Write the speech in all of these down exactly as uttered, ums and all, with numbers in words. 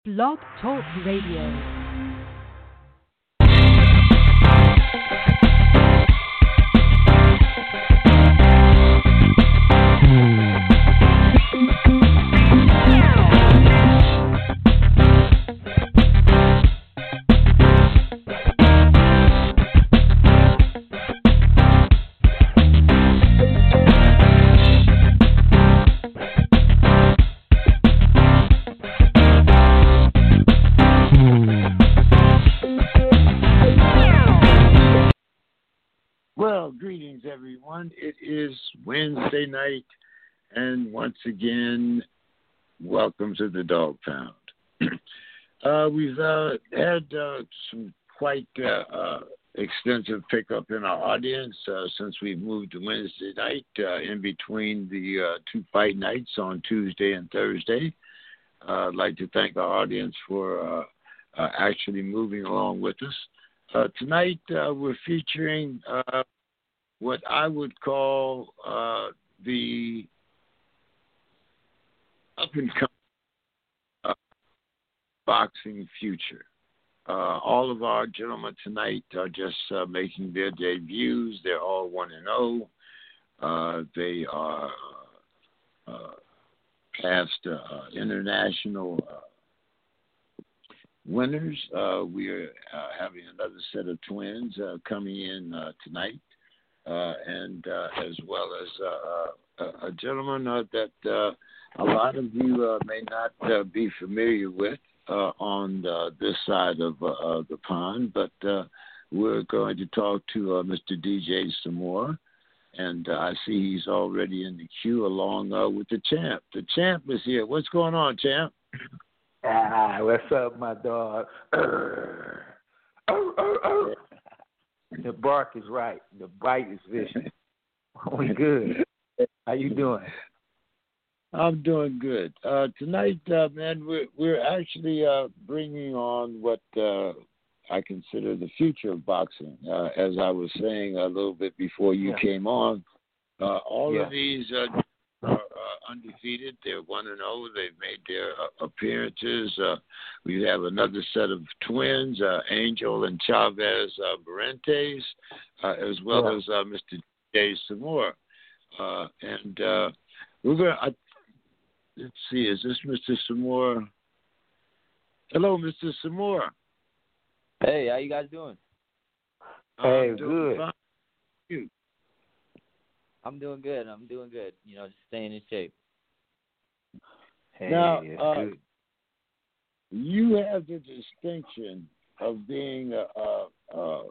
Blog Talk Radio. Well, greetings, everyone. It is Wednesday night, and once again, welcome to the Dog Pound. uh, we've uh, had uh, some quite uh, uh, extensive pickup in our audience uh, since we've moved to Wednesday night uh, in between the uh, two fight nights on Tuesday and Thursday. Uh, I'd like to thank our audience for uh, uh, actually moving along with us. Uh, tonight, uh, we're featuring uh, what I would call uh, the up-and-coming uh, boxing future. Uh, all of our gentlemen tonight are just uh, making their debuts. They're all one and oh. Uh, they are uh, past uh, international uh, winners. Uh, we are uh, having another set of twins uh, coming in uh, tonight, uh, and uh, as well as uh, a, a gentleman uh, that uh, a lot of you uh, may not uh, be familiar with uh, on uh, this side of, uh, of the pond, but uh, we're going to talk to uh, Mister D J Samore, and uh, I see he's already in the queue along uh, with the champ. The champ is here. What's going on, champ? Ah, what's up, my dog? Arr, arr, arr, arr. The bark is right. The bite is vicious. We good. How you doing? I'm doing good. Uh, tonight, uh, man, we're, we're actually uh, bringing on what uh, I consider the future of boxing. Uh, as I was saying a little bit before you Yeah. came on, uh, all Yeah. of these uh, are uh, undefeated. They're one and zero. They've made their uh, appearances. Uh, we have another set of twins, uh, Angel and Chavez uh, Barrentes, uh, as well Yeah. as uh, Mister J. Samore. Uh, and uh, we're going to, let's see, is this Mister Samore? Hello, Mister Samore. Hey, how you guys doing? Hey, I'm doing good. fine. You? I'm doing good. I'm doing good. You know, just staying in shape. Hey, Now, it's uh, good. You have the distinction of being a, a, a,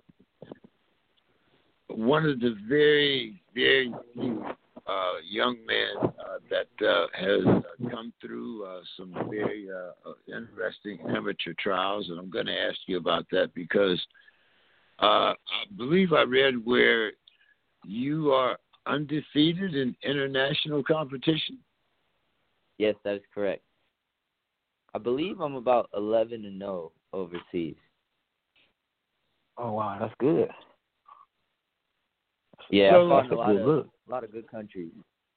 one of the very, very few uh, young men uh, that uh, has uh, come through uh, some very uh, interesting amateur trials, and I'm going to ask you about that because uh, I believe I read where you are undefeated in international competition. Yes, that is correct. I believe I'm about eleven and zero overseas. Oh, wow, that's good. Yeah, So- I fought That's in a a lot good of look. a lot of good countries.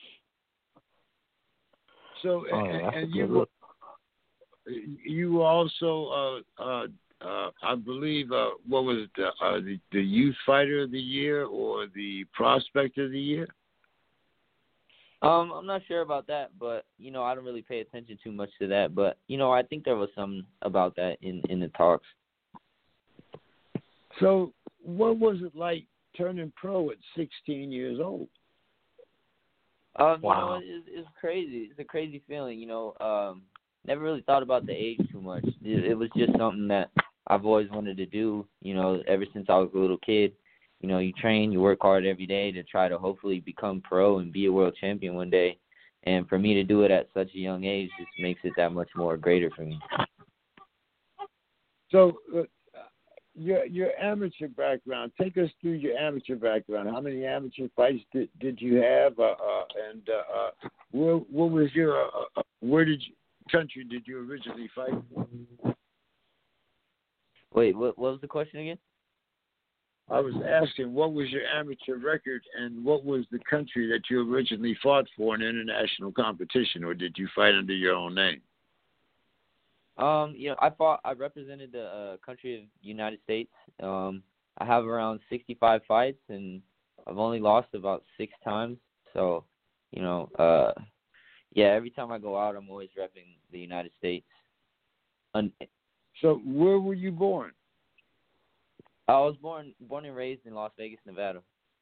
So, Oh, and, that's a and good you look. you also, uh, uh, uh, I believe, uh, what was it, the, uh, the the youth fighter of the year or the prospect of the year? Um, I'm not sure about that, but you know, I don't really pay attention too much to that. But you know, I think there was some about that in in the talks. So, what was it like turning pro at sixteen years old? Um, you Wow. know, it's, it's crazy. It's a crazy feeling. You know, um, never really thought about the age too much. It, it was just something that I've always wanted to do. You know, ever since I was a little kid. You know, you train, you work hard every day to try to hopefully become pro and be a world champion one day. And for me to do it at such a young age just makes it that much more greater for me. So, uh, your your amateur background. Take us through your amateur background. How many amateur fights did, did you have? Uh, uh, and uh, uh, where what was your uh, uh, where did you, country did you originally fight? Wait, what, what was the question again? I was asking what was your amateur record and what was the country that you originally fought for in international competition, or did you fight under your own name? Um, you know, I fought. I represented the uh, country of United States. Um, I have around sixty-five fights, and I've only lost about six times. So, you know, uh, yeah, every time I go out, I'm always repping the United States. Un- So, where were you born? I was born born and raised in Las Vegas, Nevada.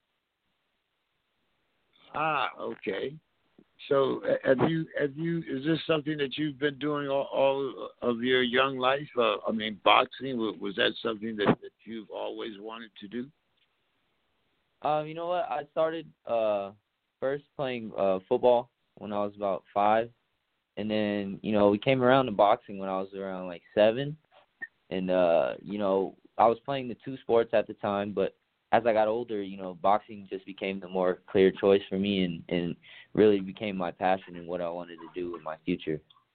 Ah, okay. So, uh, have you have you? Is this something that you've been doing all, all of your young life? Uh, I mean, boxing was, was that something that, that you've always wanted to do? Um, you know what? I started uh first playing uh football when I was about five, and then you know we came around to boxing when I was around like seven, and uh you know I was playing the two sports at the time, but as I got older, you know, boxing just became the more clear choice for me, and, and really became my passion and what I wanted to do in my future.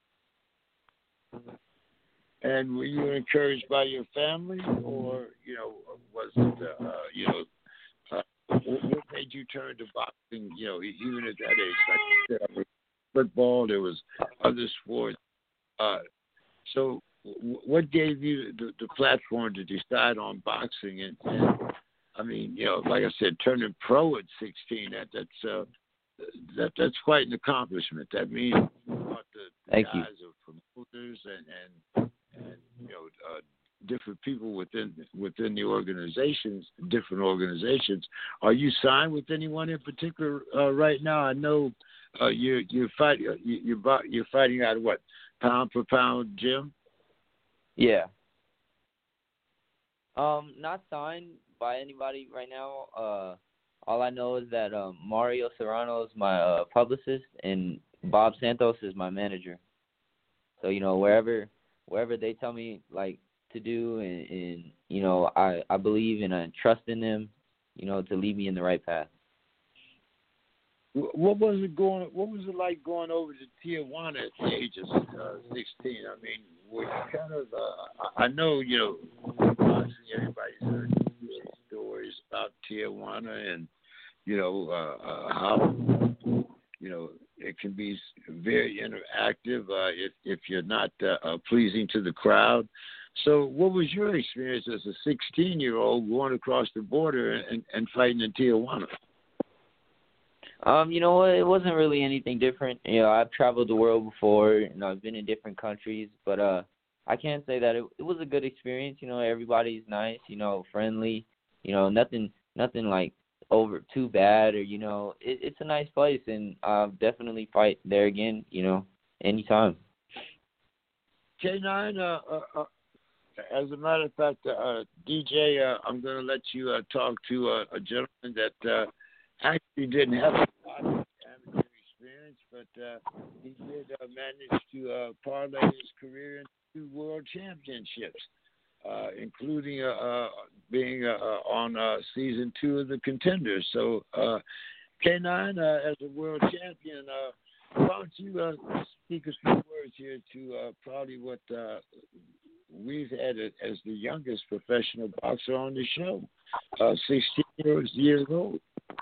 And were you encouraged by your family, or you know, was it uh, you know, uh, what what made you turn to boxing? You know, e- even at that age, like you said, football, there was other sports. Uh, so, w- what gave you the, the platform to decide on boxing? And, and I mean, you know, like I said, turning pro at sixteen, that that's uh, that that's quite an accomplishment. That means you brought the, the Thank guys you. of promoters and and and you know uh, different people within within the organizations, different organizations. Are you signed with anyone in particular uh, right now? I know uh, you're you're fighting you, you're bo- you're fighting out of what, pound for pound gym? Yeah. Um, not signed by anybody right now. Uh, all I know is that um, Mario Serrano is my uh, publicist, and Bob Santos is my manager. So you know, wherever wherever they tell me like to do, and, and you know, I I believe and I trust in them, you know, to lead me in the right path. Wh- What was it going? What was it like going over to Tijuana at the age of uh, sixteen? I mean, were you kind of? Uh, I I know you know, boxing. Everybody's heard stories about Tijuana, and you know uh, uh, how you know it can be very interactive uh, if if you're not uh, uh, pleasing to the crowd. So, what was your experience as a sixteen-year-old going across the border and, and fighting in Tijuana? Um, you know what? It wasn't really anything different. You know, I've traveled the world before, and I've been in different countries, but uh, I can't say that it, it was a good experience. You know, everybody's nice, you know, friendly. You know, nothing, nothing like over too bad, or you know, it, it's a nice place, and I'll definitely fight there again. You know, anytime. K nine, uh, uh, uh, as a matter of fact, uh, D J, uh, I'm going to let you uh, talk to uh, a gentleman that uh, actually didn't have a lot of amateur experience, but uh, he did uh, manage to uh, parlay his career into two world championships, uh, including uh, uh, being uh, uh, on uh, season two of The Contenders. So, uh, K nine, uh, as a world champion, uh, why don't you uh, speak a few words here to uh, probably what uh, we've had it as the youngest professional boxer on the show, uh, sixteen years, years old.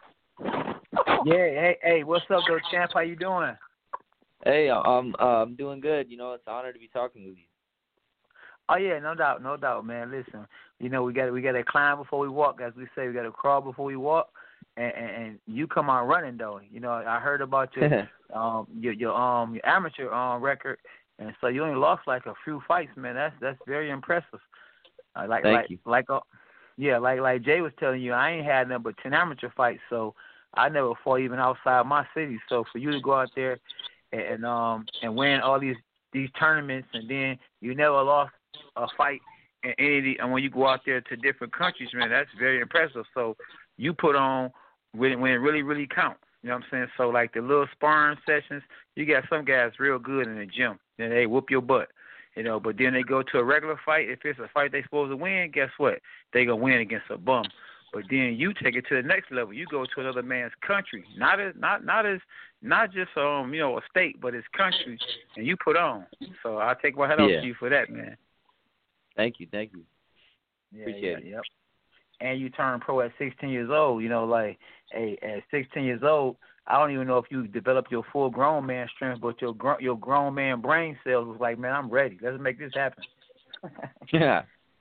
Yeah, hey, hey, what's up, though, champ? How you doing? Hey, I'm uh, I'm doing good. You know, it's an honor to be talking with you. Oh yeah, no doubt, no doubt, man. Listen, you know we got we got to climb before we walk, as we say. We got to crawl before we walk, and, and, and you come out running though. You know, I heard about your um your your um your amateur um record, and so you only lost like a few fights, man. That's that's very impressive. Uh, like Thank like you. like uh, yeah, like like Jay was telling you, I ain't had nothing but ten amateur fights, so I never fought even outside my city. So for you to go out there and, and um and win all these these tournaments, and then you never lost a fight in any of the, and when you go out there to different countries, man, that's very impressive. So you put on when, when it really, really counts. You know what I'm saying? So like the little sparring sessions, you got some guys real good in the gym, and they whoop your butt. You know, but then they go to a regular fight. If it's a fight they supposed to win, guess what? They gonna win against a bum. But then you take it to the next level. You go to another man's country, not as not not as not just um you know a state, but his country, and you put on. So I take my hat off Yeah. to you for that, man. Thank you, thank you. Yeah, Appreciate yeah, it. Yep. And you turn pro at sixteen years old. You know, like, hey, at sixteen years old, I don't even know if you develop your full grown man strength, but your gr- your grown man brain cells was like, man, I'm ready. Let's make this happen. Yeah.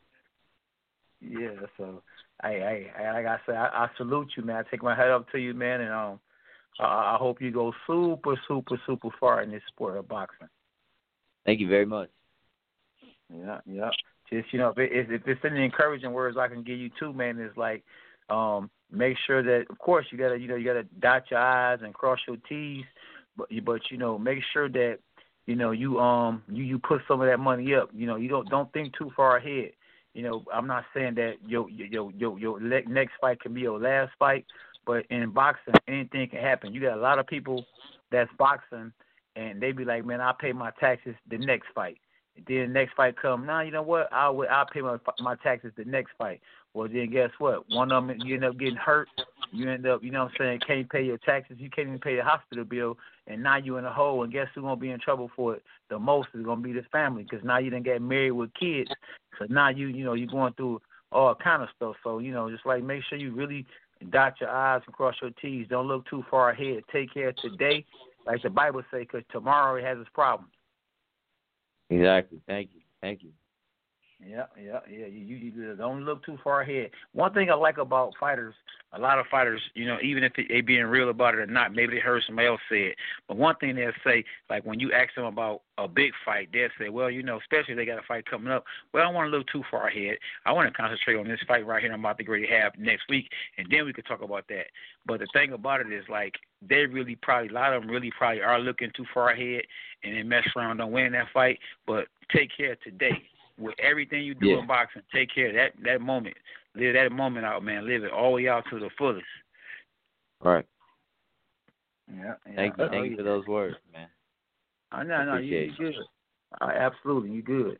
Yeah. So, hey, hey, like I said, I, I salute you, man. I take my hat up to you, man, and um, I, I hope you go super, super, super far in this sport of boxing. Thank you very much. Yeah, yeah. Just, you know, if, it, if it's any encouraging words I can give you too, man, is like, um, make sure that, of course, you gotta, you know, you gotta dot your I's and cross your T's, but but you know, make sure that, you know, you um you, you put some of that money up. You know, you don't don't think too far ahead. You know, I'm not saying that your your your your next fight can be your last fight, but in boxing, anything can happen. You got a lot of people that's boxing, and they be like, man, I'll pay my taxes the next fight. Then the next fight come, nah, you know what? I'll I'll pay my my taxes the next fight. Well, then guess what? One of them, you end up getting hurt. You end up, you know what I'm saying, can't pay your taxes. You can't even pay the hospital bill, and now you in a hole. And guess who's gonna be in trouble for it the most is gonna be the family, because now you done get married with kids. So now you you know you're going through all kind of stuff. So you know, just like make sure you really dot your I's and cross your T's. Don't look too far ahead. Take care of today, like the Bible say, because tomorrow it has its problems. Exactly. Thank you. Thank you. Yeah, yeah, yeah. You, you, you don't look too far ahead. One thing I like about fighters, a lot of fighters, you know, even if they being real about it or not, maybe they heard somebody else say it. But one thing they'll say, like when you ask them about a big fight, they'll say, well, you know, especially if they got a fight coming up, well, I don't want to look too far ahead. I want to concentrate on this fight right here I'm about to get ready to have next week, and then we could talk about that. But the thing about it is, like, they really probably, a lot of them really probably are looking too far ahead, and they mess around, don't win that fight. But take care today. With everything you do yeah. in boxing, take care of that, that moment. Live that moment out, man. Live it all the way out to the fullest. Right. Yeah. yeah. Thank you. Thank you for those words, man. I know, no, you, you good. Uh, absolutely, you good.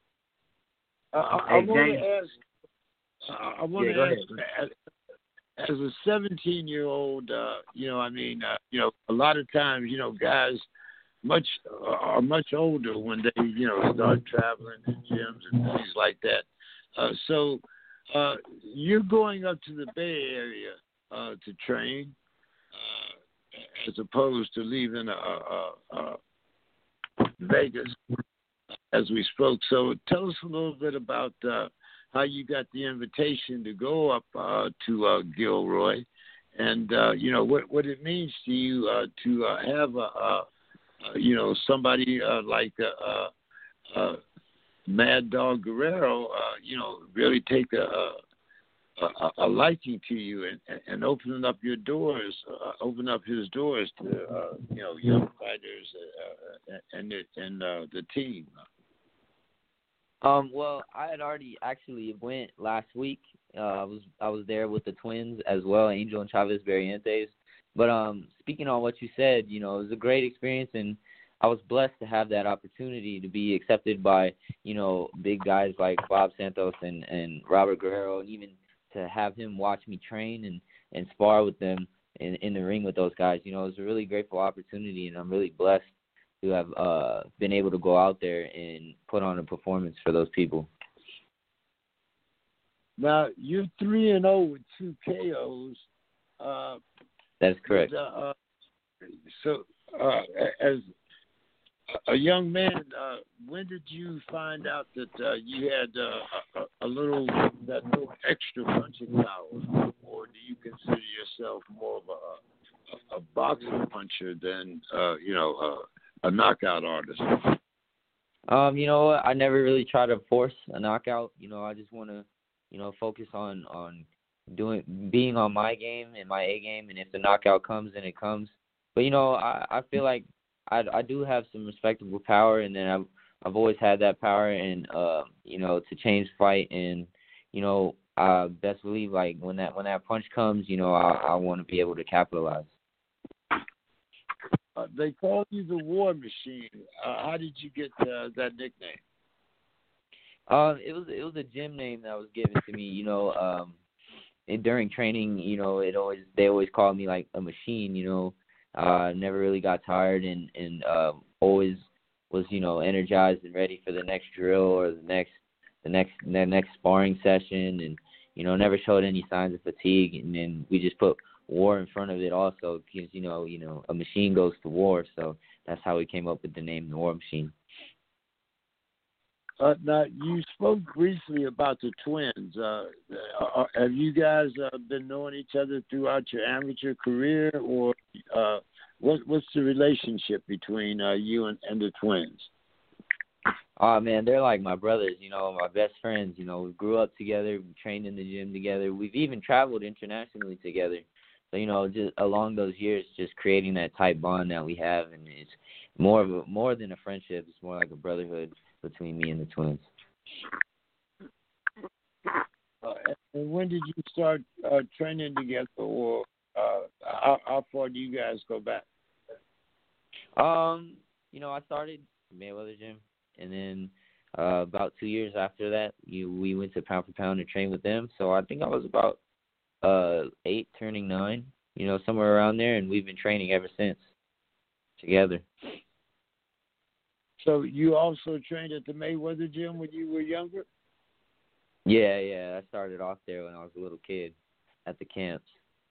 Uh, I, hey, I want James. to ask. Uh, I want yeah, to ask. As, as a seventeen-year-old, uh, you know, I mean, uh, you know, a lot of times, you know, guys much uh, are much older when they, you know, start traveling to gyms and things like that. Uh, so uh, you're going up to the Bay Area uh, to train, uh, as opposed to leaving uh, uh, uh, Vegas, as we spoke. So tell us a little bit about uh, how you got the invitation to go up uh, to uh, Gilroy, and uh, you know what what it means to you uh, to uh, have a, a Uh, you know, somebody uh, like uh, uh, uh, Mad Dog Guerrero, uh, you know, really take a, a, a liking to you and, and opening up your doors, uh, open up his doors to, uh, you know, young fighters uh, and, and, and uh, the team. Um, well, I had already actually went last week. Uh, I was I was there with the twins as well, Angel and Chavez Barrientos. But um, speaking on what you said, you know, it was a great experience, and I was blessed to have that opportunity to be accepted by, you know, big guys like Bob Santos and, and Robert Guerrero, and even to have him watch me train and, and spar with them in, in the ring with those guys. You know, it was a really grateful opportunity, and I'm really blessed to have uh, been able to go out there and put on a performance for those people. Now, you're three and oh with two K Os. Uh, That's correct. But, uh, so, uh, as a young man, uh, when did you find out that uh, you had uh, a, a little that little extra punching power, or do you consider yourself more of a, a, a boxing puncher than uh, you know uh, a knockout artist? Um, you know what? I never really try to force a knockout. You know, I just want to, you know, focus on on. doing being on my game and my A game, and if the knockout comes, then it comes. But you know, I, I feel like I I do have some respectable power, and then I've I've always had that power, and uh you know, to change fight, and you know, I best believe like when that when that punch comes, you know, I I want to be able to capitalize. Uh, they call you the War Machine. Uh, how did you get uh, that nickname? Uh, it was it was a gym name that was given to me. You know, um. And during training, you know, it always they always called me like a machine. You know, uh, never really got tired, and and uh, always was, you know, energized and ready for the next drill or the next the next the next sparring session, and you know, never showed any signs of fatigue. And then we just put war in front of it also, because you know, you know, a machine goes to war, so that's how we came up with the name The War Machine. Uh, now, you spoke briefly about the twins. Uh, uh, have you guys uh, been knowing each other throughout your amateur career, or uh, what, what's the relationship between uh, you and, and the twins? Oh, man, they're like my brothers, you know, my best friends. You know, we grew up together, we trained in the gym together. We've even traveled internationally together. So, you know, just along those years, just creating that tight bond that we have, and it's more of a, more than a friendship. It's more like a brotherhood between me and the twins. Uh, and when did you start uh, training together, or uh, how, how far do you guys go back? Um, you know, I started Mayweather Gym, and then uh, about two years after that, you we went to Pound for Pound and trained with them. So I think I was about uh, eight, turning nine, you know, somewhere around there, and we've been training ever since together. So you also trained at the Mayweather Gym when you were younger? Yeah, yeah. I started off there when I was a little kid at the camps.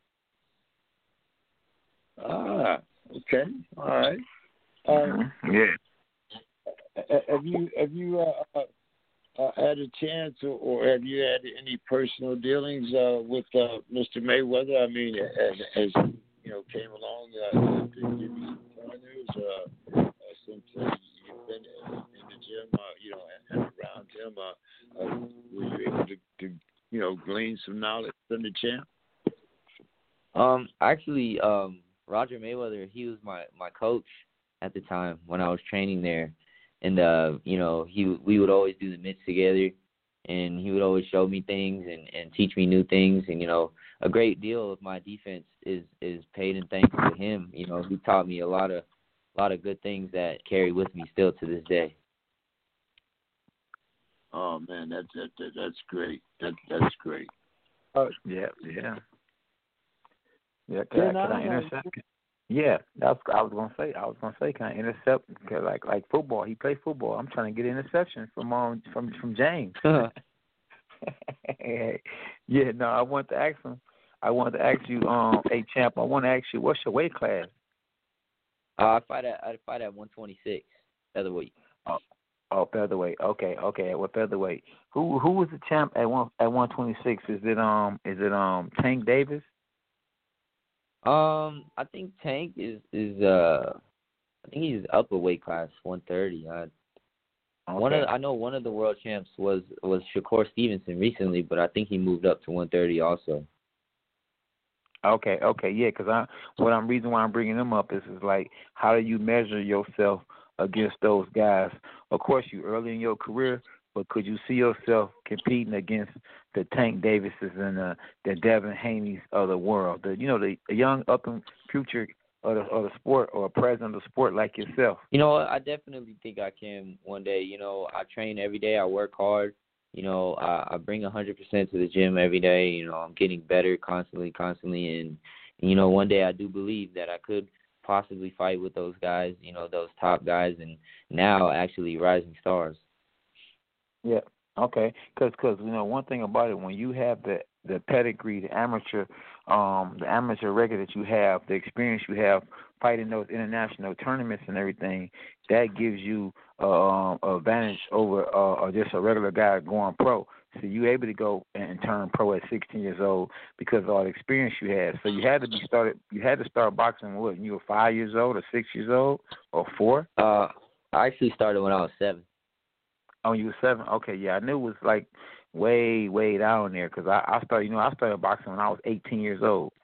Ah, okay, all right. Uh, Yeah. have you have you uh, uh, had a chance, or, or have you had any personal dealings uh, with uh, Mister Mayweather? I mean, as, as you know, came along uh, to give you some pointers uh, uh, since uh, you've been in, in the gym, uh, you know, and, and around him. Uh, uh, were you able to, to, you know, glean some knowledge from the champ? Um, actually, um, Roger Mayweather, he was my, my coach at the time when I was training there. And, uh, you know, he we would always do the mitts together, and he would always show me things and, and teach me new things. And, you know, a great deal of my defense is, is paid in thanks to him. You know, he taught me a lot of a lot of good things that carry with me still to this day. Oh man, that, that, that that's great. That that's great. Uh, Yeah, yeah. Yeah, can, Can I, can I, I intercept? Yeah, that's I was gonna say. I was gonna say, can I intercept? Cause like like football, he played football. I'm trying to get an interception from um from from James. Yeah, no, I want to ask him. I wanted to ask you, um, hey champ. I want to ask you, what's your weight class? uh, I fight at I fight at one twenty-six featherweight. Oh, oh, featherweight. Okay, okay. What featherweight? Who who was the champ at one at one twenty-six? Is it um is it um Tank Davis? Um, I think Tank is is uh, I think he's up a weight class, one thirty. I Okay. one of the, I know one of the world champs was was Shakur Stevenson recently, but I think he moved up to one thirty also. Okay, okay, yeah, because I what I'm reason why I'm bringing them up is is like, how do you measure yourself against those guys? Of course, you early in your career, but could you see yourself competing against the Tank Davises and the the Devin Haney's of the world, the you know the, the young up and future of the of the sport, or president of the sport like yourself? You know, I definitely think I can one day. You know, I train every day. I work hard. You know, I, I bring one hundred percent to the gym every day. You know, I'm getting better constantly, constantly. And, you know, one day I do believe that I could possibly fight with those guys, you know, those top guys, and now actually rising stars. Yeah, okay, because cause, you know, one thing about it, when you have the, the pedigree, the amateur um, the amateur record that you have, the experience you have fighting those international tournaments and everything, that gives you uh, um, an advantage over uh, just a regular guy going pro. So you're able to go and turn pro at sixteen years old because of all the experience you had. So you had to be started. You had to start boxing what? When you were five years old, or six years old, or four? Uh, I actually started when I was seven. Oh, you were seven. Okay, yeah, I knew it was like way, way down there because I, I started. You know, I started boxing when I was eighteen years old.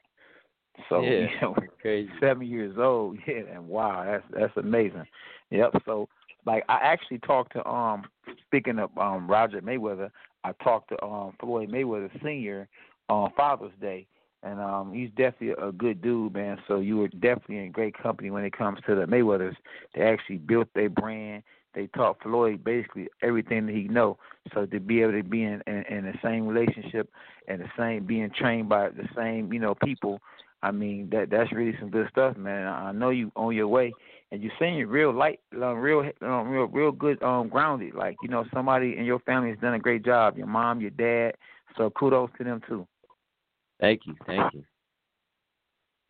So Yeah, you know, crazy. seven years old. Yeah, and wow, that's that's amazing. Yep. So like I actually talked to um speaking of um Roger Mayweather, I talked to um Floyd Mayweather Senior on Father's Day, and um he's definitely a good dude, man. So you were definitely in great company when it comes to the Mayweathers. They actually built their brand. They taught Floyd basically everything that he know. So to be able to be in, in, in the same relationship and the same being trained by the same you know people, I mean that that's really some good stuff, man. I know you on your way, and you're saying you're real light, um, real, um, real, real good, um, grounded. Like you know, somebody in your family has done a great job. Your mom, your dad. So kudos to them too. Thank you, thank you.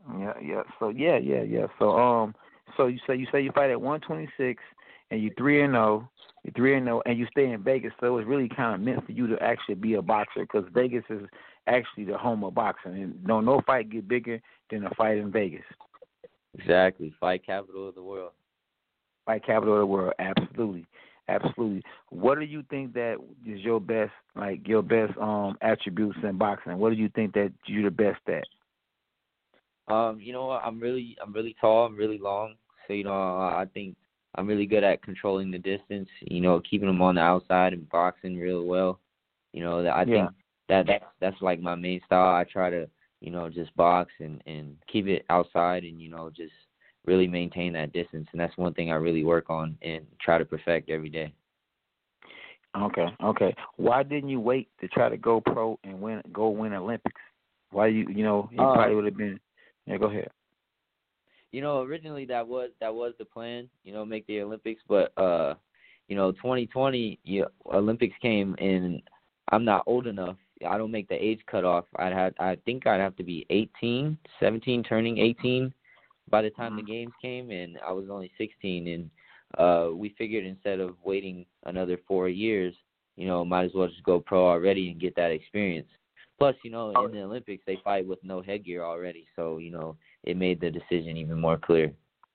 Yeah, yeah. So yeah, yeah, yeah. So um, so you say you say you fight at one twenty-six, and you three and zero, you three and zero, and you stay in Vegas. So it's really kind of meant for you to actually be a boxer because Vegas is actually the home of boxing, and no no fight get bigger than a fight in Vegas. Exactly, fight capital of the world. Fight capital of the world, absolutely, absolutely. What do you think that is your best, like your best um attributes in boxing? What do you think that you're the best at? Um, you know what? I'm really, I'm really tall. I'm really long. So you know, I think I'm really good at controlling the distance. You know, keeping them on the outside and boxing real well. You know, that I Yeah. think that that's that's like my main style. I try to, you know, just box and and keep it outside, and you know, just really maintain that distance. And that's one thing I really work on and try to perfect every day. Okay, okay. Why didn't you wait to try to go pro and win, go win Olympics? Why you, you know, you Uh, probably would have been. Yeah, go ahead. You know, originally that was that was the plan. You know, make the Olympics, but uh, you know, twenty twenty you, Olympics came, and I'm not old enough. I don't make the age cutoff. I'd have, I think I'd have to be eighteen, seventeen, turning eighteen by the time the games came, and I was only sixteen. And uh, we figured instead of waiting another four years, you know, might as well just go pro already and get that experience. Plus, you know, in the Olympics they fight with no headgear already, so you know it made the decision even more clear.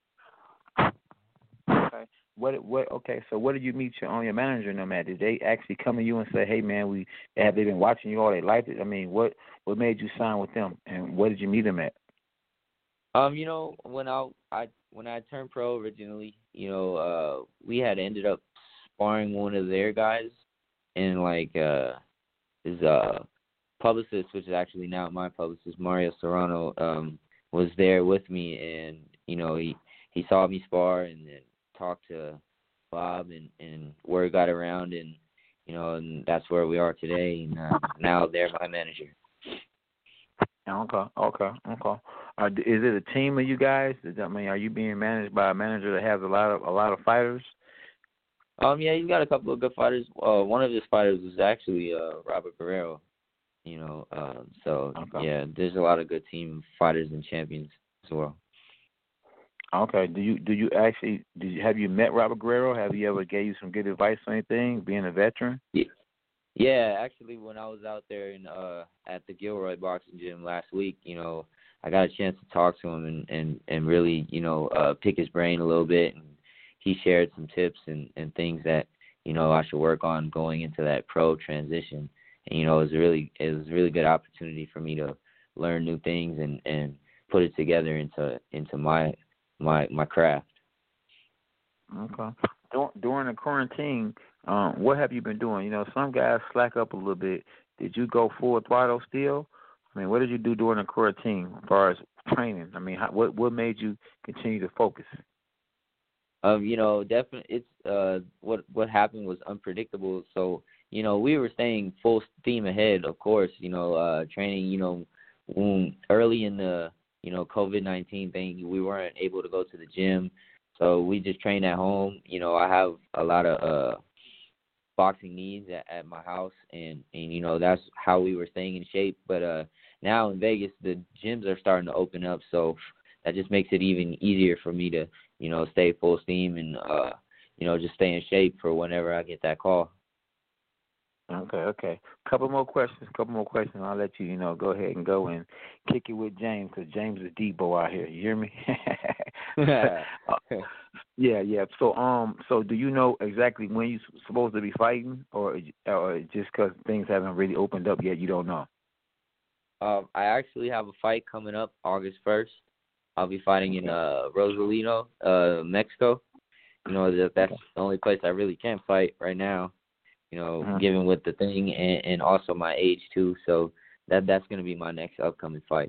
Okay. What? What? Okay. So, what did you meet your on your manager and them at? Did they actually come to you and say, "Hey, man, we have they been watching you all their life?" I mean, what what made you sign with them, and where did you meet them at? Um, you know, when I I when I turned pro originally, you know, uh, we had ended up sparring one of their guys, and like uh, his uh publicist, which is actually now my publicist, Mario Serrano, um, was there with me, and you know, he he saw me spar and then talked to Bob, and and word got around, and you know, and that's where we are today, and uh, now they're my manager. Okay, okay, okay. Uh, is it a team of you guys? Does that mean are you being managed by a manager that has a lot of a lot of fighters? Um, yeah, he's got a couple of good fighters. Uh, one of his fighters was actually uh Robert Guerrero. You know, um, so Okay. yeah, there's a lot of good team fighters and champions as well. Okay. Do you do you actually do you have you met Robert Guerrero? Have you ever gave you some good advice or anything? Being a veteran. Yeah, yeah. Actually, when I was out there in uh at the Gilroy boxing gym last week, you know, I got a chance to talk to him and and and really, you know, uh, pick his brain a little bit, and he shared some tips and and things that you know I should work on going into that pro transition. And you know, it was a really it was a really good opportunity for me to learn new things and and put it together into into my my my craft. Okay. Dur- During the quarantine, um, what have you been doing? You know, some guys slack up a little bit. Did you go full throttle still? I mean, what did you do during the quarantine as far as training? I mean, how, what what made you continue to focus? Um, you know, definitely, it's uh, what what happened was unpredictable. So, you know, we were staying full steam ahead, of course. You know, uh, training. You know, when early in the you know COVID nineteen thing, we weren't able to go to the gym, so we just trained at home. You know, I have a lot of uh boxing needs at, at my house, and and you know that's how we were staying in shape. But uh, now in Vegas, the gyms are starting to open up, so that just makes it even easier for me to you know stay full steam and uh, you know just stay in shape for whenever I get that call. Okay, okay. Couple more questions. Couple more questions. I'll let you, you know, go ahead and go and kick it with James because James is Debo out here. You hear me? uh, yeah, yeah. So, um, so do you know exactly when you're supposed to be fighting, or or just because things haven't really opened up yet, you don't know? Um, I actually have a fight coming up August first. I'll be fighting in uh, Rosarito, uh, Mexico. You know that that's okay. the only place I really can fight right now. You know, Uh-huh. given with the thing and, and also my age too. So that that's going to be my next upcoming fight.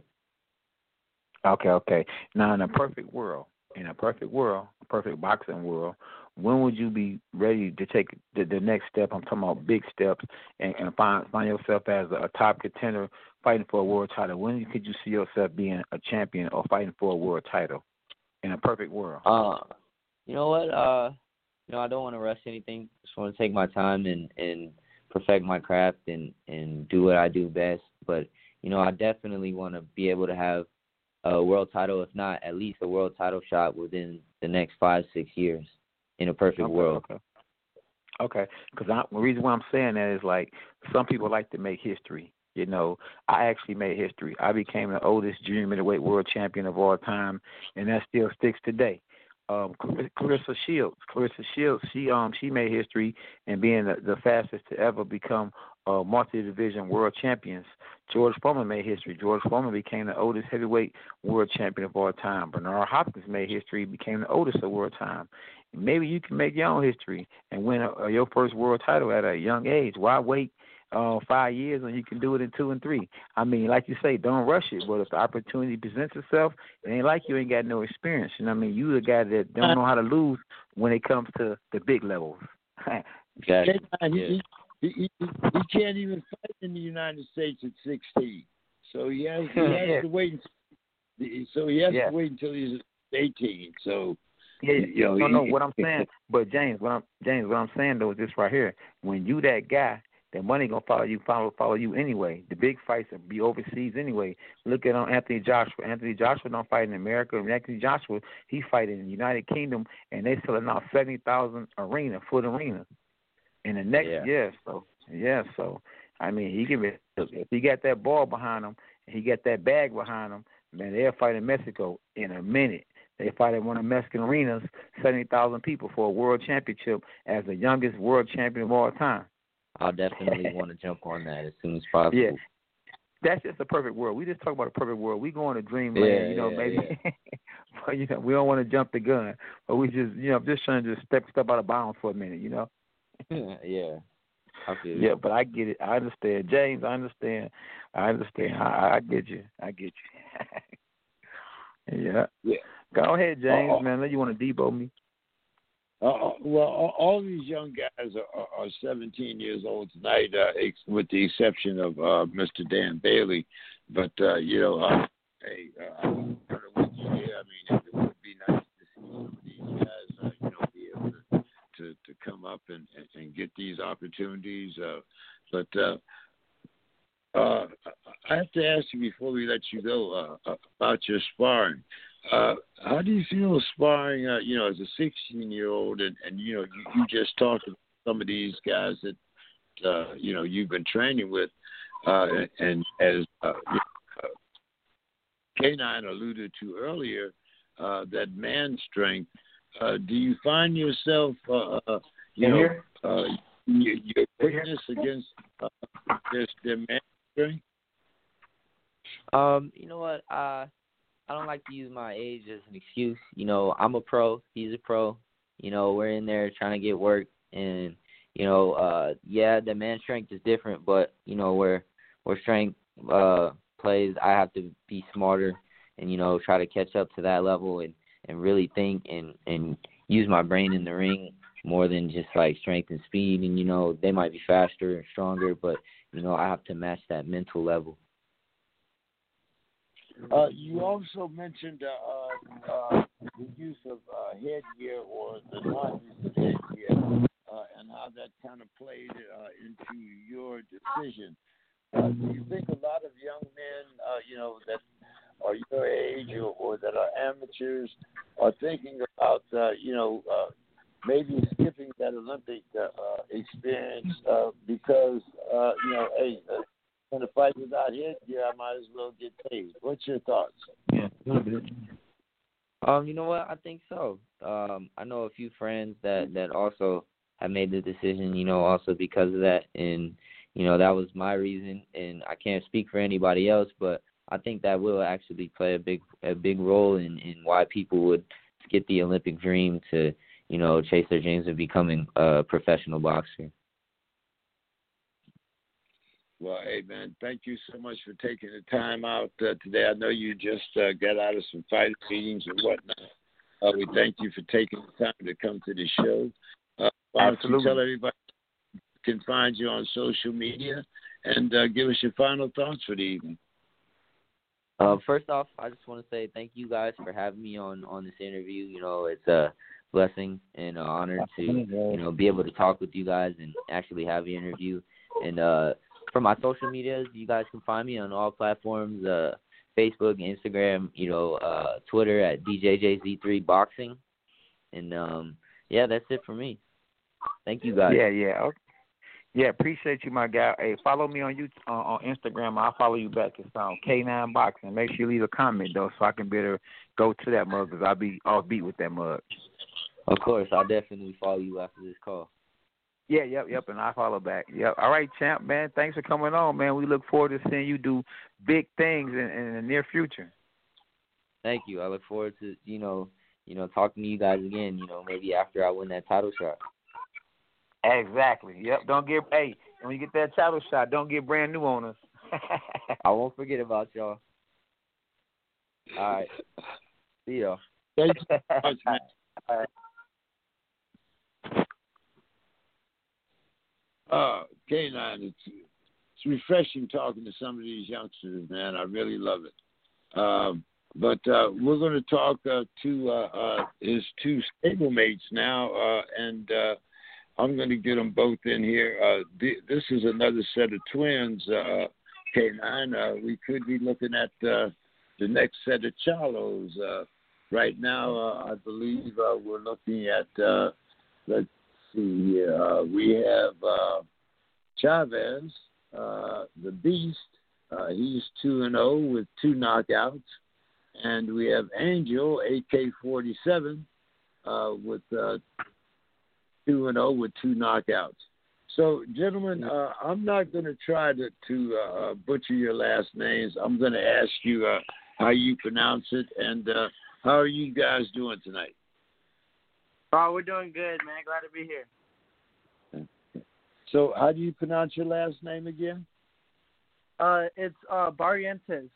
Okay, okay. Now, in a perfect world, in a perfect world, a perfect boxing world, when would you be ready to take the, the next step? I'm talking about big steps, and, and find find yourself as a, a top contender fighting for a world title. When could you see yourself being a champion or fighting for a world title? In a perfect world. Uh, you know what? Uh, you know, I don't want to rush anything. Just want to take my time and, and perfect my craft and, and do what I do best. But, you know, I definitely want to be able to have a world title, if not at least a world title shot within the next five, six years in a perfect okay, world. Okay. Okay, because the reason why I'm saying that is like some people like to make history. You know, I actually made history. I became the oldest junior middleweight world champion of all time, and that still sticks today. Um, Clarissa Shields, Clarissa Shields, she um she made history and being the, the fastest to ever become uh, multi-division world champions. George Foreman made history. George Foreman became the oldest heavyweight world champion of all time. Bernard Hopkins made history, became the oldest of world time. Maybe you can make your own history and win a, a, your first world title at a young age. Why wait uh, five years when you can do it in two and three? I mean, like you say, don't rush it. But if the opportunity presents itself, it ain't like you ain't got no experience. You know what I mean? You the guy that don't know how to lose when it comes to the big levels. Exactly. He, he, he, he can't even fight in the United States at sixteen. So he has, he has yeah. to wait. So he has yeah. to wait until he's eighteen. So. Yeah, you know, no, he, no. What I'm saying, but James, what I'm James, what I'm saying though is this right here. When you that guy, the money gonna follow you, follow follow you anyway. The big fights will be overseas anyway. Look at um, Anthony Joshua. Anthony Joshua don't fight in America. Anthony Joshua, he fight in the United Kingdom, and they selling out seventy thousand arena foot arena in the next yeah. year. So yeah, so I mean, he can be, if he got that ball behind him, and he got that bag behind him, man, they'll fight in Mexico in a minute. They fight at one of the Mexican arenas, seventy thousand people for a world championship as the youngest world champion of all time. I'll definitely want to jump on that as soon as possible. Yeah, that's just a perfect world. We just talk about a perfect world. We go on a dreamland, yeah, you know, yeah, maybe. Yeah. But, you know, we don't want to jump the gun, but we just, you know, just trying to just step step out of bounds for a minute, you know. yeah. I feel yeah, you. but I get it. I understand, James. I understand. I understand. I, I get you. I get you. yeah. Yeah. Go ahead, James, uh, man. You want to debo me? Uh, well, all, all these young guys are, are, are seventeen years old tonight, uh, ex- with the exception of uh, Mister Dan Bailey. But, uh, you know, uh, hey, uh, I'm with you here. I mean, it would be nice to see some of these guys, uh, you know, be able to, to, to come up and, and, and get these opportunities. Uh, but uh, uh, I have to ask you before we let you go uh, about your sparring. Uh, how do you feel sparring, uh, you know, as a sixteen-year-old, and, and you know, you, you just talked to some of these guys that, uh, you know, you've been training with, uh, and, and as uh, you know, uh, K nine alluded to earlier, uh, that man strength. Uh, do you find yourself, uh, uh, you know, uh, your, your quickness against uh, their, their man strength? Um, you know what? Uh, I don't like to use my age as an excuse. You know, I'm a pro. He's a pro. You know, we're in there trying to get work, and you know, uh, yeah, the man strength is different, but you know, where where strength uh, plays, I have to be smarter and you know try to catch up to that level and, and really think and, and use my brain in the ring more than just like strength and speed. And you know, they might be faster and stronger, but you know, I have to match that mental level. Uh, you also mentioned uh, uh, the use of uh, headgear or the non-use of headgear, uh, and how that kind of played uh, into your decision. Uh, do you think a lot of young men, uh, you know, that are your age or, or that are amateurs, are thinking about, uh, you know, uh, maybe skipping that Olympic uh, uh, experience uh, because, uh, you know, hey, uh, in a fight without headgear, I might as well get paid. What's your thoughts? Yeah, a little bit. Um, you know what? I think so. Um, I know a few friends that, that also have made the decision, you know, also because of that. And, you know, that was my reason. And I can't speak for anybody else, but I think that will actually play a big a big role in, in why people would skip the Olympic dream to, you know, chase their dreams of becoming a professional boxer. Well, hey, man, thank you so much for taking the time out uh, today. I know you just uh, got out of some fight meetings and whatnot. Uh, we thank you for taking the time to come to the show. Uh, why don't you tell everybody can find you on social media and uh, give us your final thoughts for the evening. Uh, first off, I just want to say thank you guys for having me on, on this interview. You know, it's a blessing and an honor to, you know, be able to talk with you guys and actually have the interview. And uh, for my social medias, you guys can find me on all platforms, uh, Facebook, Instagram, you know, uh, Twitter at D J J Z three Boxing. And, um, yeah, that's it for me. Thank you, guys. Yeah, yeah. Okay. Yeah, appreciate you, my guy. Hey, follow me on you uh, on Instagram. I'll follow you back. It's um, K nine Boxing. Make sure you leave a comment, though, so I can better go to that mug, because I'll be off beat with that mug. Of course. I'll definitely follow you after this call. Yeah, yep, yep, and I'll follow back. Yep. All right, champ, man. Thanks for coming on, man. We look forward to seeing you do big things in, in the near future. Thank you. I look forward to, you know, you know, talking to you guys again, you know, maybe after I win that title shot. Exactly. Yep. Don't get hey, when you get that title shot, don't get brand new on us. I won't forget about y'all. All right. See y'all. Thank you so much, man. All right. Uh, K nine, it's, it's refreshing talking to some of these youngsters, man. I really love it. Um, but uh, we're going to talk uh, to uh, uh, his two stablemates now, uh, and uh, I'm going to get them both in here. Uh, th- this is another set of twins, uh, K nine. Uh, we could be looking at uh, the next set of Charlos. Uh, right now, uh, I believe uh, we're looking at, uh, let's see here, uh, we have uh, Chavez, uh, the Beast. Uh, he's two and oh with two knockouts. And we have Angel, A K forty-seven, uh, with uh, two and oh with two knockouts. So, gentlemen, uh, I'm not going to try to, to uh, butcher your last names. I'm going to ask you uh, how you pronounce it, and uh, how are you guys doing tonight? Oh, we're doing good, man. Glad to be here. So, how do you pronounce your last name again? Uh, it's uh, Barrientos.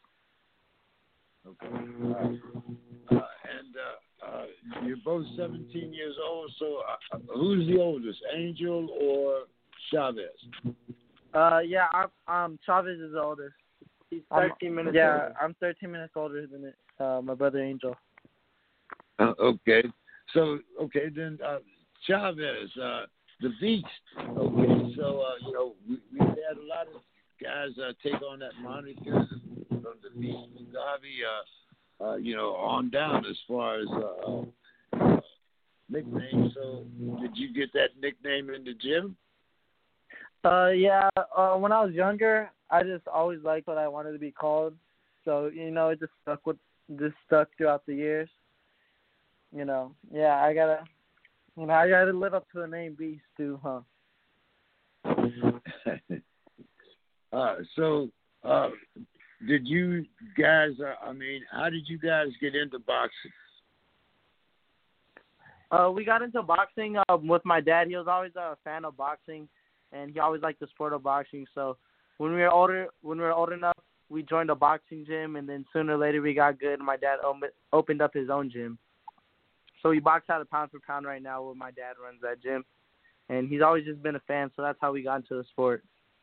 Okay. All right. Uh, and uh, uh, you're both seventeen years old, so uh, who's the oldest, Angel or Chavez? Uh, yeah, I'm, um, Chavez is the oldest. He's thirteen I'm, minutes Yeah, older. I'm thirteen minutes older than it, uh, my brother Angel. Uh, okay. So, okay, then uh, Chavez, uh, the Beast. Okay, so, uh, you know, we, we've had a lot of guys uh, take on that moniker from the Beast Mugabe, uh, uh, you know, on down as far as uh, uh, nickname. So, did you get that nickname in the gym? Uh, yeah. Uh, when I was younger, I just always liked what I wanted to be called. So, you know, it just stuck with, just stuck throughout the years. You know, yeah, I gotta, you know, I gotta live up to the name Beast too, huh? uh, so, uh, did you guys? Uh, I mean, how did you guys get into boxing? Uh, we got into boxing uh, with my dad. He was always a fan of boxing, and he always liked the sport of boxing. So, when we were older, when we were old enough, we joined a boxing gym, and then sooner or later we got good. And my dad opened up his own gym. So we box out a pound for pound right now where my dad runs that gym. And he's always just been a fan, so that's how we got into the sport.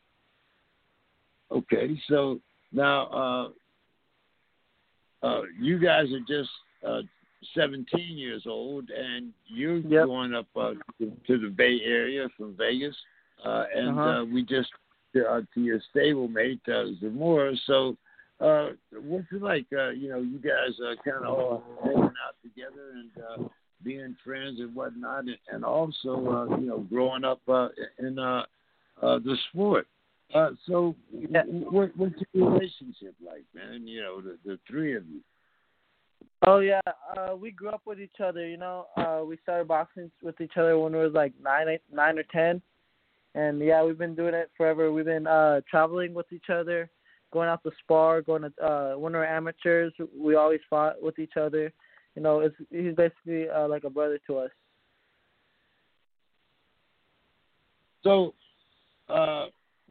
Okay, so now uh, uh, you guys are just uh, seventeen years old, and you're yep. going up uh, to, to the Bay Area from Vegas. Uh, and uh-huh. uh, we just uh, to your stablemate, uh, Zamora. So uh, what's it like? Uh, you know, you guys are kind of all hanging out together and uh, being friends and whatnot, and, and also, uh, you know, growing up uh, in uh, uh, the sport. Uh, so yeah. what, what's your relationship like, man? You know, the, the three of you. Oh, yeah. Uh, we grew up with each other, you know. Uh, we started boxing with each other when we were like nine, eight, nine or ten. And, yeah, we've been doing it forever. We've been uh, traveling with each other, going out to spar, going to uh, when we were amateurs. We always fought with each other. You know, it's, he's basically uh, like a brother to us. So, uh,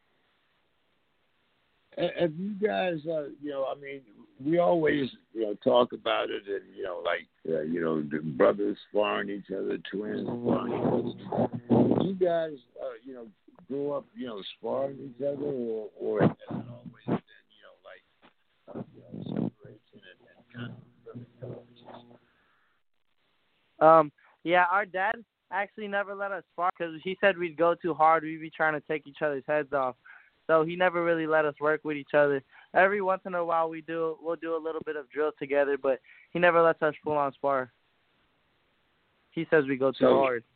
have you guys, uh, you know, I mean, we always, you know, talk about it and, you know, like, uh, you know, the brothers sparring each other, twins sparring each other. You guys, uh, you know, grow up, you know, sparring each other, or, or has it always been, you know, like, uh, you know, separation and, and kind of competition? Um, yeah, our dad actually never let us spar because he said we'd go too hard. We'd be trying to take each other's heads off. So he never really let us work with each other. Every once in a while we do we'll do a little bit of drill together, but he never lets us full on spar. He says we go too So, hard.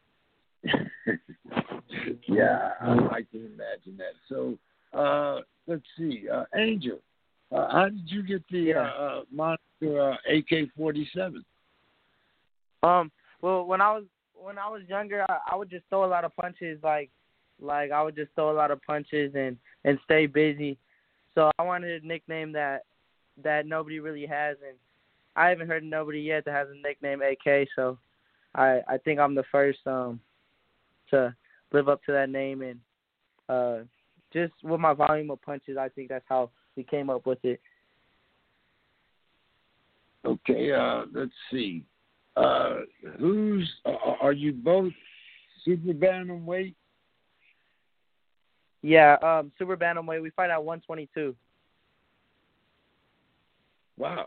Yeah, I, I can imagine that. So uh, let's see, uh, Angel, uh, how did you get the Yeah. uh, uh, moniker uh, A K forty-seven? Um. Well, when I was when I was younger, I, I would just throw a lot of punches. Like, like I would just throw a lot of punches and, and stay busy. So I wanted a nickname that that nobody really has, and I haven't heard of nobody yet that has a nickname A K. So I I think I'm the first um to live up to that name, and uh just with my volume of punches, I think that's how we came up with it. Okay, uh, let's see. Uh, who's uh, are you both super bantamweight? Yeah, um, super bantamweight. We fight at one twenty-two. Wow.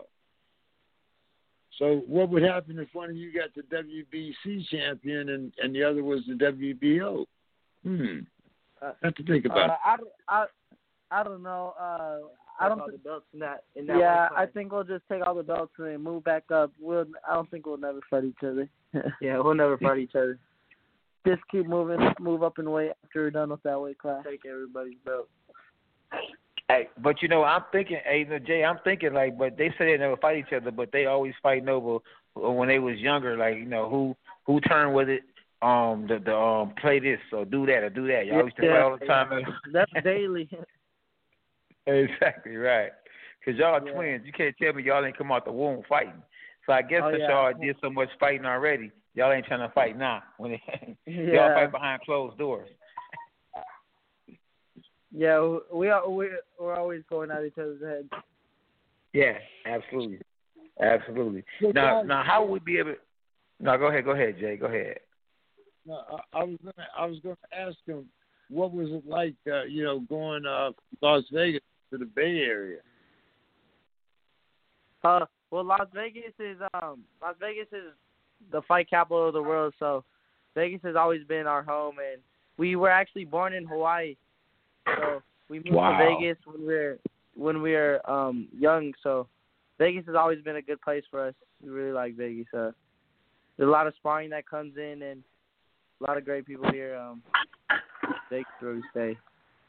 So what would happen if one of you got the W B C champion and, and the other was the W B O? Hmm. Uh, Have to think about uh, it. I, I, I don't know. Uh, I don't all think the belts in that. In that Yeah, weight I class. think we'll just take all the belts and move back up. We'll. I don't think we'll never fight each other. Yeah, we'll never fight each other. Just keep moving, move up in weight after we're done with that weight class. Take everybody's belt. Hey, but you know, I'm thinking, hey, no, Jay, I'm thinking like, but they say they never fight each other, but they always fighting over when they was younger, like you know, who who turned with it, um, the the um, play this or do that or do that. Y'all used to Yeah. play all the time. That's daily. Exactly right. Cause y'all are Yeah. twins. You can't tell me y'all ain't come out the womb fighting. So I guess Oh, since yeah. y'all did so much fighting already, y'all ain't trying to fight now. When it, y'all Yeah. fight behind closed doors. Yeah, we are. We we're always going at each other's heads. Yeah, absolutely, absolutely. Well, Now, guys, now, how would we be able? No, go ahead, go ahead, Jay, go ahead. No, I, I was gonna, I was going to ask him, what was it like, uh, you know, going uh, Las Vegas to the Bay Area? Uh, well, Las Vegas is um Las Vegas is the fight capital of the world, so Vegas has always been our home, and we were actually born in Hawaii, so we moved Wow. to Vegas when we were when we were um young. So Vegas has always been a good place for us. We really like Vegas. Uh, there's a lot of sparring that comes in, and a lot of great people here. Um, Vegas where we stay.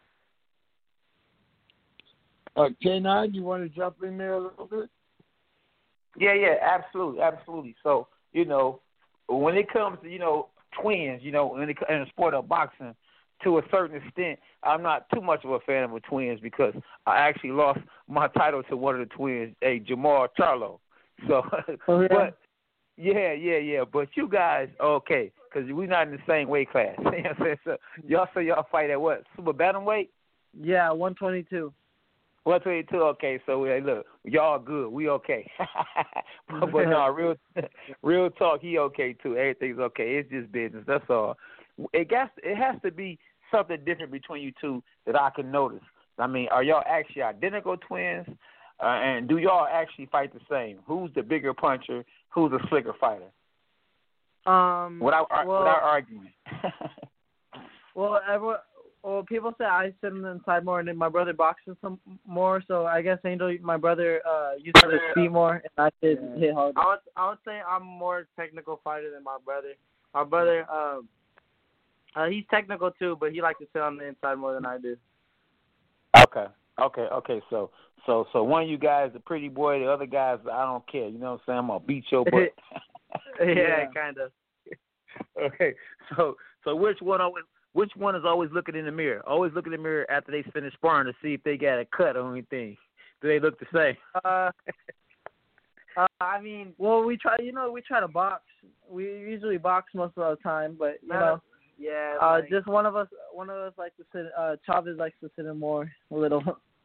Uh, K nine, you want to jump in there a little bit? Yeah, yeah, absolutely, absolutely. So, you know, when it comes to, you know, twins, you know, when it, in the sport of boxing, to a certain extent, I'm not too much of a fan of the twins because I actually lost my title to one of the twins, a Jamal Charlo. So, Oh, yeah. but, yeah, yeah, yeah. But you guys, okay, because we're not in the same weight class. You know what I'm saying? So y'all say y'all fight at what? Super bantamweight? Yeah, one twenty-two. one twenty-two, okay, so hey, look, y'all good, we okay. but, but no, real real talk, he okay too. Everything's okay. It's just business, that's all. It got, it has to be something different between you two that I can notice. I mean, are y'all actually identical twins? Uh, and do y'all actually fight the same? Who's the bigger puncher? Who's the slicker fighter? Um, Without, well, without arguing. well, everyone, well, people say I sit on the inside more, and then my brother boxes some more. So I guess Angel, my brother, uh, uses his feet more, and I should Yeah. hit hard. I would, I would say I'm more technical fighter than my brother. My brother, um, uh, he's technical too, but he likes to sit on the inside more than I do. Okay, okay, okay. So, so, so one of you guys the pretty boy, the other guys I don't care. You know what I'm saying? I'm gonna beat your butt. yeah, Yeah. kind of. Okay, so, so which one always, which one is always looking in the mirror? Always looking in the mirror after they finish sparring to see if they got a cut or anything. Do they look the same? Uh, uh, I mean, well, we try. You know, we try to box. We usually box most of the time, but you Uh, know. Yeah. Uh, like, just one of us. One of us likes to sit. Uh, Chavez likes to sit in more a little.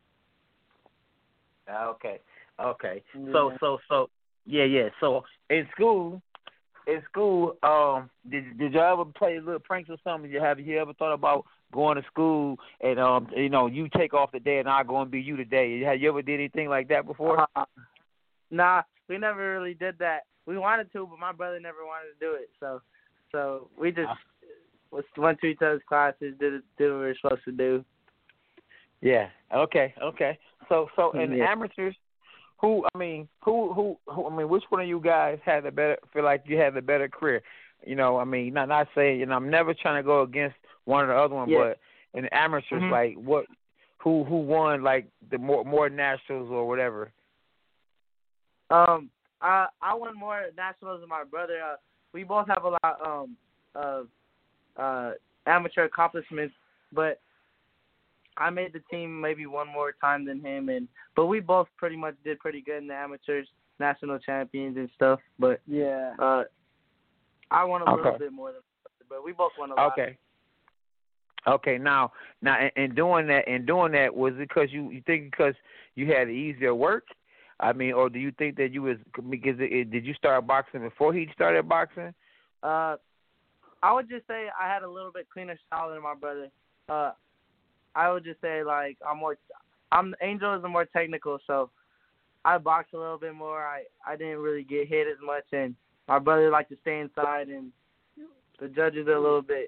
Okay, okay. So, Yeah. so, so, yeah, yeah. So in school, in school, um, did did y'all ever play little pranks or something? You have you ever thought about going to school and um, you know, you take off the day and I go and be you today? Have you ever did anything like that before? Uh, nah, we never really did that. We wanted to, but my brother never wanted to do it. So, so we just was went to each other's classes, did did what we were supposed to do. Yeah. Okay. Okay. So so in Yeah. amateurs, who I mean, who, who who I mean, which one of you guys had the better? Feel like you had the better career? You know, I mean, not not saying, you know, I'm never trying to go against one or the other one, Yeah. but in amateurs, Mhm. like what, who who won like the more more nationals or whatever? Um, I I won more nationals than my brother. Uh, we both have a lot um of uh amateur accomplishments, but I made the team maybe one more time than him, and but we both pretty much did pretty good in the amateurs, national champions and stuff. But Yeah. uh, I won a little Okay. bit more than my brother, but we both won a lot. Okay. Okay. Now now in, in doing that, in doing that, was it because you you think because you had easier work? I mean, or do you think that you was because it, it, did you start boxing before he started boxing? Uh, I would just say I had a little bit cleaner style than my brother. Uh, I would just say like I'm more, I'm Angel is more technical, so I box a little bit more. I I didn't really get hit as much, and my brother liked to stay inside, and the judges are a little bit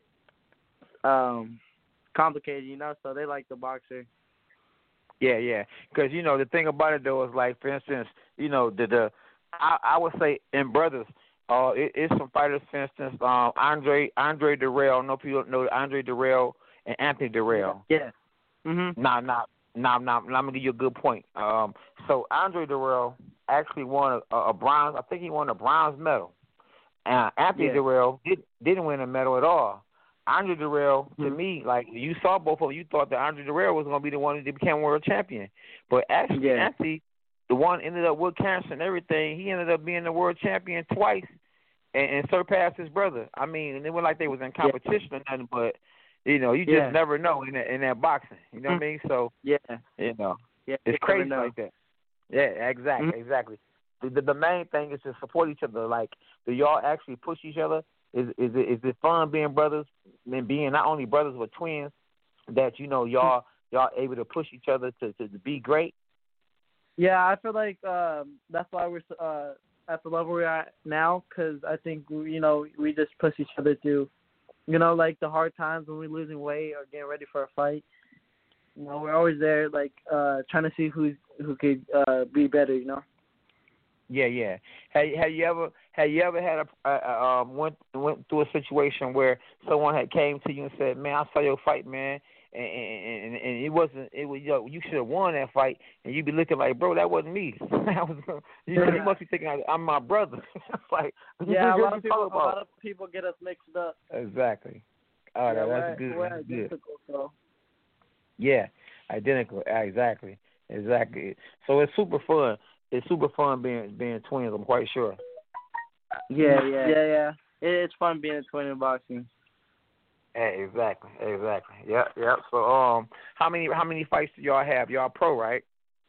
um complicated, you know, so they like the boxer. Yeah, yeah. Because you know the thing about it though is like, for instance, you know the the I, I would say in brothers, uh, it, it's some fighters. For instance, um, Andre Andre Durrell. I don't know if you know Andre Durrell and Anthony Durrell. Yeah. Mhm. Nah, nah, nah, nah. nah I'm gonna give you a good point. Um, so Andre Durrell actually won a, a bronze. I think he won a bronze medal. And Anthony Yeah. Durrell did, didn't win a medal at all. Andre Durrell, to Mhm. me, like you saw both of them, you thought that Andre Durrell was going to be the one that became world champion. But actually, Yeah. Anthony, the one ended up with cancer and everything, he ended up being the world champion twice and, and surpassed his brother. I mean, it wasn't like they was in competition or nothing, but, you know, you just Yeah. never know in that, in that boxing. You know what I mean? So, Yeah. you know, Yeah. it's you never crazy know. like that. Yeah, exactly, Mhm. exactly. The, the the main thing is to support each other. Like, do y'all actually push each other? Is is it is it fun being brothers and being not only brothers but twins? That you know y'all y'all able to push each other to, to, to be great. Yeah, I feel like um, that's why we're uh, at the level we're at now, because I think, you know, we just push each other through, you know, like the hard times when we're losing weight or getting ready for a fight. You know, we're always there, like, uh, trying to see who who could uh, be better, you know? Yeah, yeah. Have have you ever have you ever had a, a, a um went went through a situation where someone had came to you and said, "Man, I saw your fight, man, and and, and it wasn't it was yo, you should have won that fight," and you be looking like, "Bro, that wasn't me." That was you, you must be thinking I'm my brother. It's like Yeah, a what lot you of people, talking a about? lot of people get us mixed up. Exactly. Oh, yeah, that, we're, that's good. we're That's good. identical, so. Yeah, identical. Exactly, exactly. So it's super fun. It's super fun being being twins. I'm quite sure. Yeah, yeah. Yeah, yeah. It, it's fun being a twin in boxing. Yeah, exactly, exactly. Yeah, yeah. So um, how many how many fights do y'all have? Y'all pro, right?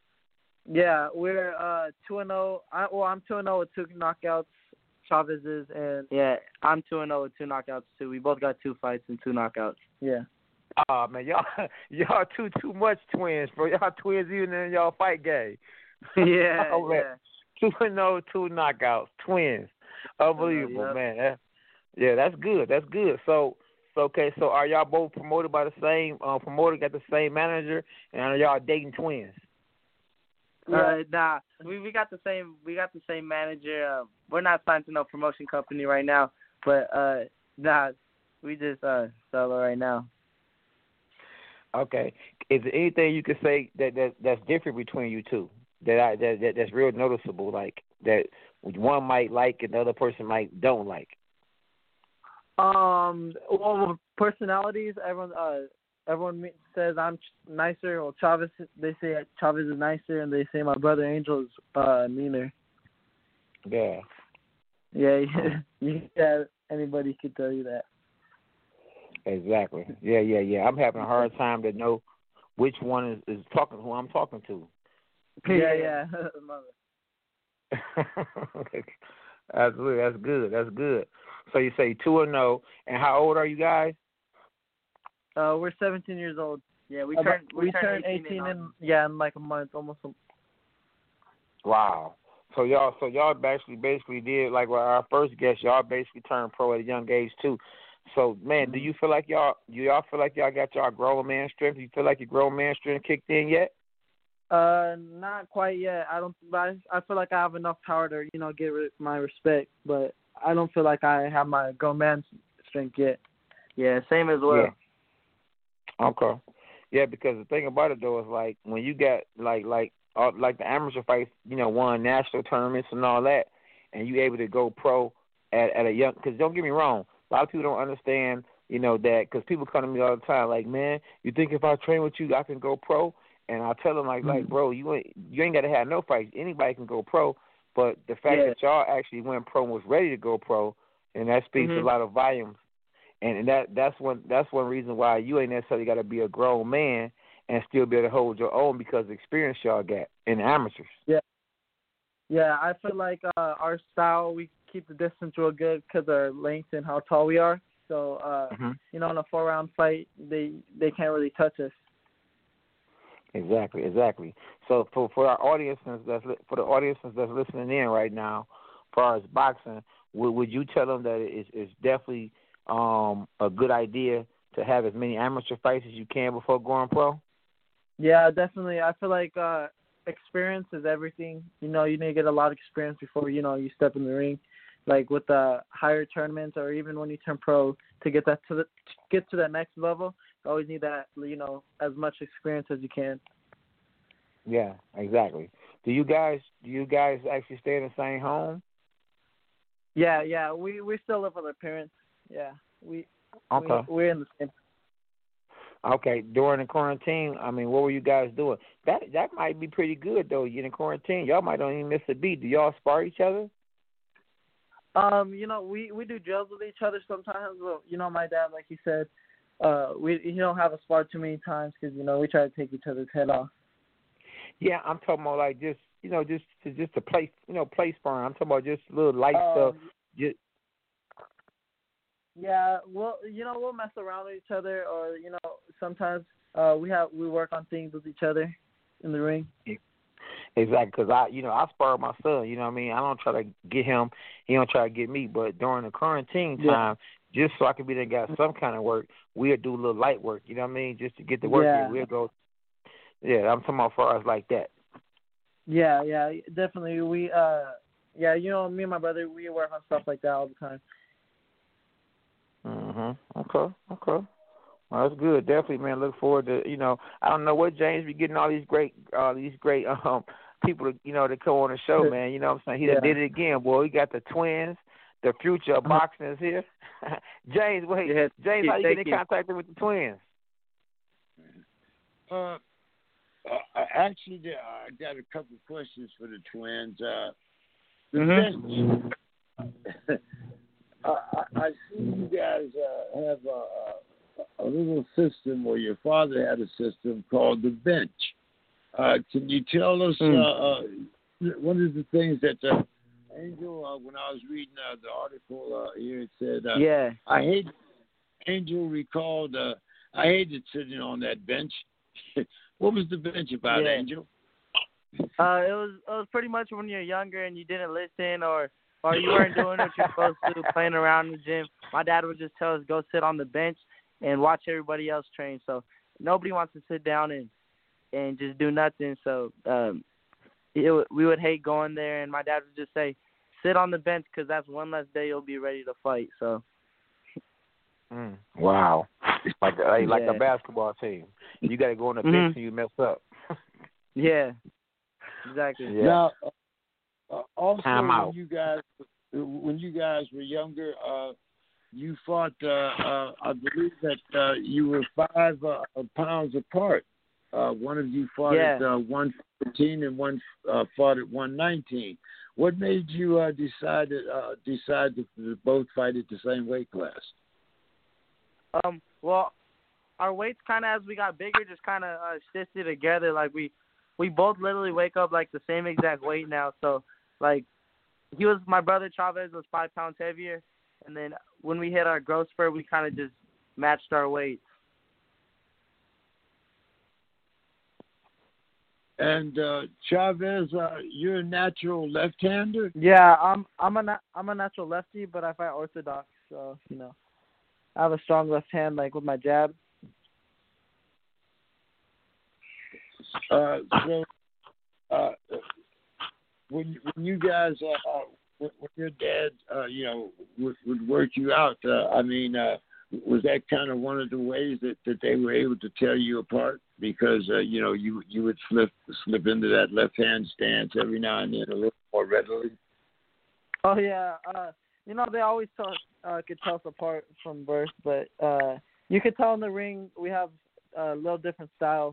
Yeah, we're uh two and zero. I well, I'm two and zero with two knockouts. Chavez's and Yeah, I'm two and zero with two knockouts too. We both got two fights and two knockouts. yeah. Oh man, y'all y'all too too much twins, bro. Y'all twins even in y'all fight game. yeah, Oh, man. yeah. Two and no, two knockouts, twins. Unbelievable, yep. man. That, yeah, that's good. That's good. So, so okay. So, are y'all both promoted by the same uh, promoter? Got the same manager, and are y'all dating twins? Uh, nah, we we got the same we got the same manager. Uh, we're not signed to no promotion company right now, but uh, nah, we just uh solo right now. Okay. Is there anything you could say that, that that's different between you two that I that, that that's real noticeable, like that one might like and the other person might don't like? Um. Well, personalities. Everyone. Uh. Everyone me- says I'm ch- nicer. Well, Chavez. They say Chavez is nicer, and they say my brother Angel is uh meaner. Yeah. Yeah. Yeah. yeah anybody could tell you that. Exactly. Yeah, yeah, yeah. I'm having a hard time to know which one is, is talking who I'm talking to. Yeah. Yeah. Absolutely. That's good. That's good. So you say two and no. And how old are you guys? Uh, we're seventeen years old. Yeah, we Uh, turned we, we, turned eighteen, eighteen in, in yeah in like a month, almost. A, Wow. So y'all, so y'all basically basically did like with our first guest. Y'all basically turned pro at a young age too. So, man, do you feel like y'all do y'all feel like y'all got y'all grown man strength? Do you feel like your grown man strength kicked in yet? Uh, not quite yet. I don't. But I, I feel like I have enough power to, you know, get re- my respect. But I don't feel like I have my grown man strength yet. Yeah, same as well. Yeah. Okay. Yeah, because the thing about it though is like when you got like like uh, like the amateur fights, you know, won national tournaments and all that, and you able to go pro at at a young. Because don't get me wrong, a lot of people don't understand, you know, that because people come to me all the time like, man, you think if I train with you, I can go pro? And I tell them like, mm-hmm. like, bro, you ain't you ain't got to have no fights. Anybody can go pro. But the fact yeah. that y'all actually went pro and was ready to go pro, and that speaks mm-hmm. a lot of volumes. And, and that that's one that's one reason why you ain't necessarily got to be a grown man and still be able to hold your own because of the experience y'all got in amateurs. Yeah, yeah. I feel like uh, our style, we keep the distance real good because of our length and how tall we are. So uh, mm-hmm. you know, in a four round fight, they they can't really touch us. Exactly, exactly. So for for our audiences that's for the audiences that's listening in right now, as far as boxing, would would you tell them that it's, it's definitely um, a good idea to have as many amateur fights as you can before going pro? Yeah, definitely. I feel like uh, experience is everything. You know, you need to get a lot of experience before, you know, you step in the ring. Like with the higher tournaments or even when you turn pro, to get that to the to get to that next level, you always need that, you know, as much experience as you can. Yeah, exactly. Do you guys do you guys actually stay in the same home? Yeah, yeah. We we still live with our parents. Yeah. We okay. we we're in the same. Okay. During the quarantine, I mean, what were you guys doing? That that might be pretty good though. You're in quarantine. Y'all might don't even miss a beat. Do y'all spar each other? Um, you know, we, we do drills with each other sometimes. But, you know, my dad, like he said, uh, we he don't have us spar too many times because, you know, we try to take each other's head off. Yeah, I'm talking about like just, you know, just to, just to play, you know, play sparring. I'm talking about just little light um, stuff. Just... Yeah, well, you know, we'll mess around with each other, or you know, sometimes uh, we have we work on things with each other in the ring. Exactly, because I, you know, I spar my son. You know what I mean? I don't try to get him. He don't try to get me. But during the quarantine time, yeah. just so I can be there, got some kind of work, we'll do a little light work. You know what I mean? Just to get the work yeah. in, we'll go. Yeah, I'm talking about far as like that. Yeah, yeah, definitely. We, uh, yeah, you know, me and my brother, we work on stuff like that all the time. Mhm. Okay. Okay. Well, that's good. Definitely, man. Look forward to, you know, I don't know what James be getting all these great, uh, these great um people, to, you know, to come on the show, man. You know what I'm saying? He yeah. done did it again, boy. We got the twins. The future of boxing is here. James, wait, yeah, James, how you get in you. contact with the twins? Uh, uh actually, I got a couple of questions for the twins. Uh, the mm-hmm. bench. I, I, I see you guys uh, have a, a little system, or your father had a system called the bench. Uh, can you tell us mm. uh, uh, one of the things that uh, Angel, uh, when I was reading uh, the article uh, here, it said, uh, yeah, I hate, Angel recalled, uh, I hated sitting on that bench. What was the bench about, yeah. Angel? Uh, it was it was pretty much when you're younger and you didn't listen, or or you weren't doing what you're supposed to, playing around in the gym. My dad would just tell us, go sit on the bench and watch everybody else train. So nobody wants to sit down and and just do nothing. So um, it, we would hate going there, and my dad would just say, sit on the bench because that's one less day you'll be ready to fight. So. Mm. Wow. Like, like, like yeah. a basketball team. You got to go on the mm-hmm. bench and you mess up. yeah, exactly. Yeah. Now, uh, also, Time out. when you guys when you guys were younger, uh, you fought. Uh, uh, I believe that uh, you were five uh, pounds apart. Uh, one of you fought yeah. at uh, one fourteen, and one uh, fought at one nineteen. What made you uh, decide to, uh, decide to, to both fight at the same weight class? Um. Well, our weights kind of, as we got bigger, just kind of uh, shifted together. Like we, we both literally wake up like the same exact weight now. So, like, he was my brother Chavez was five pounds heavier, and then when we hit our growth spurt, we kind of just matched our weights. And uh, Chavez, uh, you're a natural left-hander. Yeah, I'm I'm a na- I'm a natural lefty, but I fight orthodox, so you know. I have a strong left hand, like with my jab. Uh, so, uh, when when you guys, uh, uh, when, when your dad, uh, you know, would, would work you out, uh, I mean, uh, was that kind of one of the ways that, that they were able to tear you apart? Because uh, you know, you you would slip slip into that left hand stance every now and then a little more readily. Oh yeah, uh, you know they always tell, uh, could tell us apart from birth, but uh, you could tell in the ring we have a little different styles.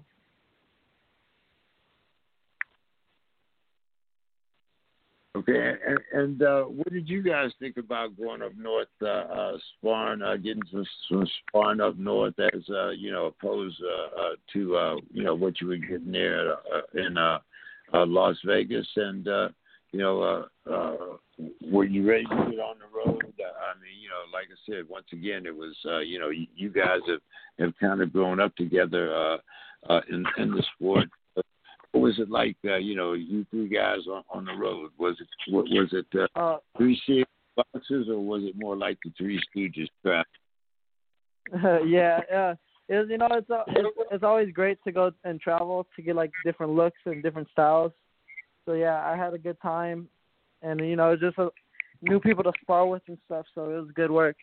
Okay, and, and uh, what did you guys think about going up north, uh, uh, sparring, uh, getting some, some sparring up north as, uh, you know, opposed uh, uh, to, uh, you know, what you were getting there uh, in uh, uh, Las Vegas? And, uh, you know, uh, uh, were you ready to get on the road? Uh, I mean, you know, like I said, once again, it was, uh, you know, you, you guys have, have kind of grown up together uh, uh, in, in the sport. What was it like, uh, you know, you three guys on, on the road? Was it what, was it uh, Uh, three series boxes, or was it more like the Three Stooges crap? yeah, uh, it's, you know, it's, uh, it's it's always great to go and travel to get like different looks and different styles. So yeah, I had a good time, and you know, just uh, new people to spar with and stuff. So it was good work.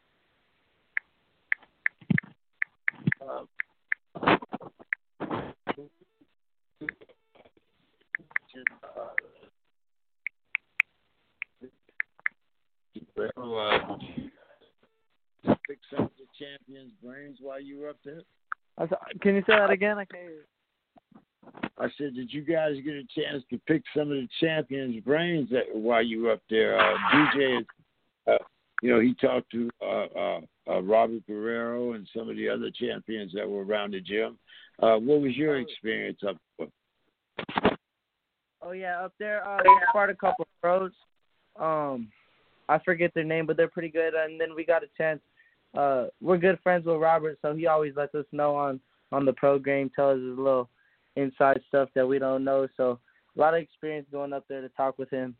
Uh, uh, pick some of the champions' brains while you were up there? I said, can you say that again? I can't hear you. I said, did you guys get a chance to pick some of the champions' brains that, while you were up there? Uh, D J, uh, you know, he talked to uh, uh, uh, Robert Guerrero and some of the other champions that were around the gym. Uh, what was your experience up there? Oh yeah, up there, uh, we sparred a couple of pros. Um, I forget their name, but they're pretty good. And then we got a chance. Uh, we're good friends with Robert, so he always lets us know on, on the pro game, tell us his little inside stuff that we don't know. So a lot of experience going up there to talk with him.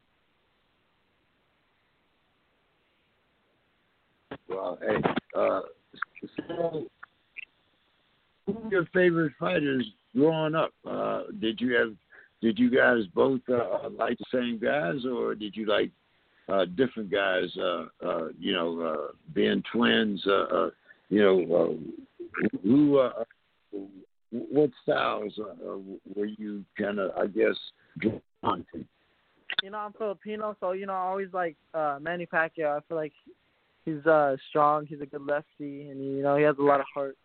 Well, hey, uh, so who were your favorite fighters growing up? Uh, did you have, did you guys both uh, like the same guys, or did you like uh, different guys? Uh, uh, you know, uh, being twins. Uh, uh, you know, uh, who, uh, what styles uh, were you kind of, I guess, drawn to? You know, I'm Filipino, so you know, I always like uh, Manny Pacquiao. I feel like he's uh, strong. He's a good lefty, and you know, he has a lot of heart.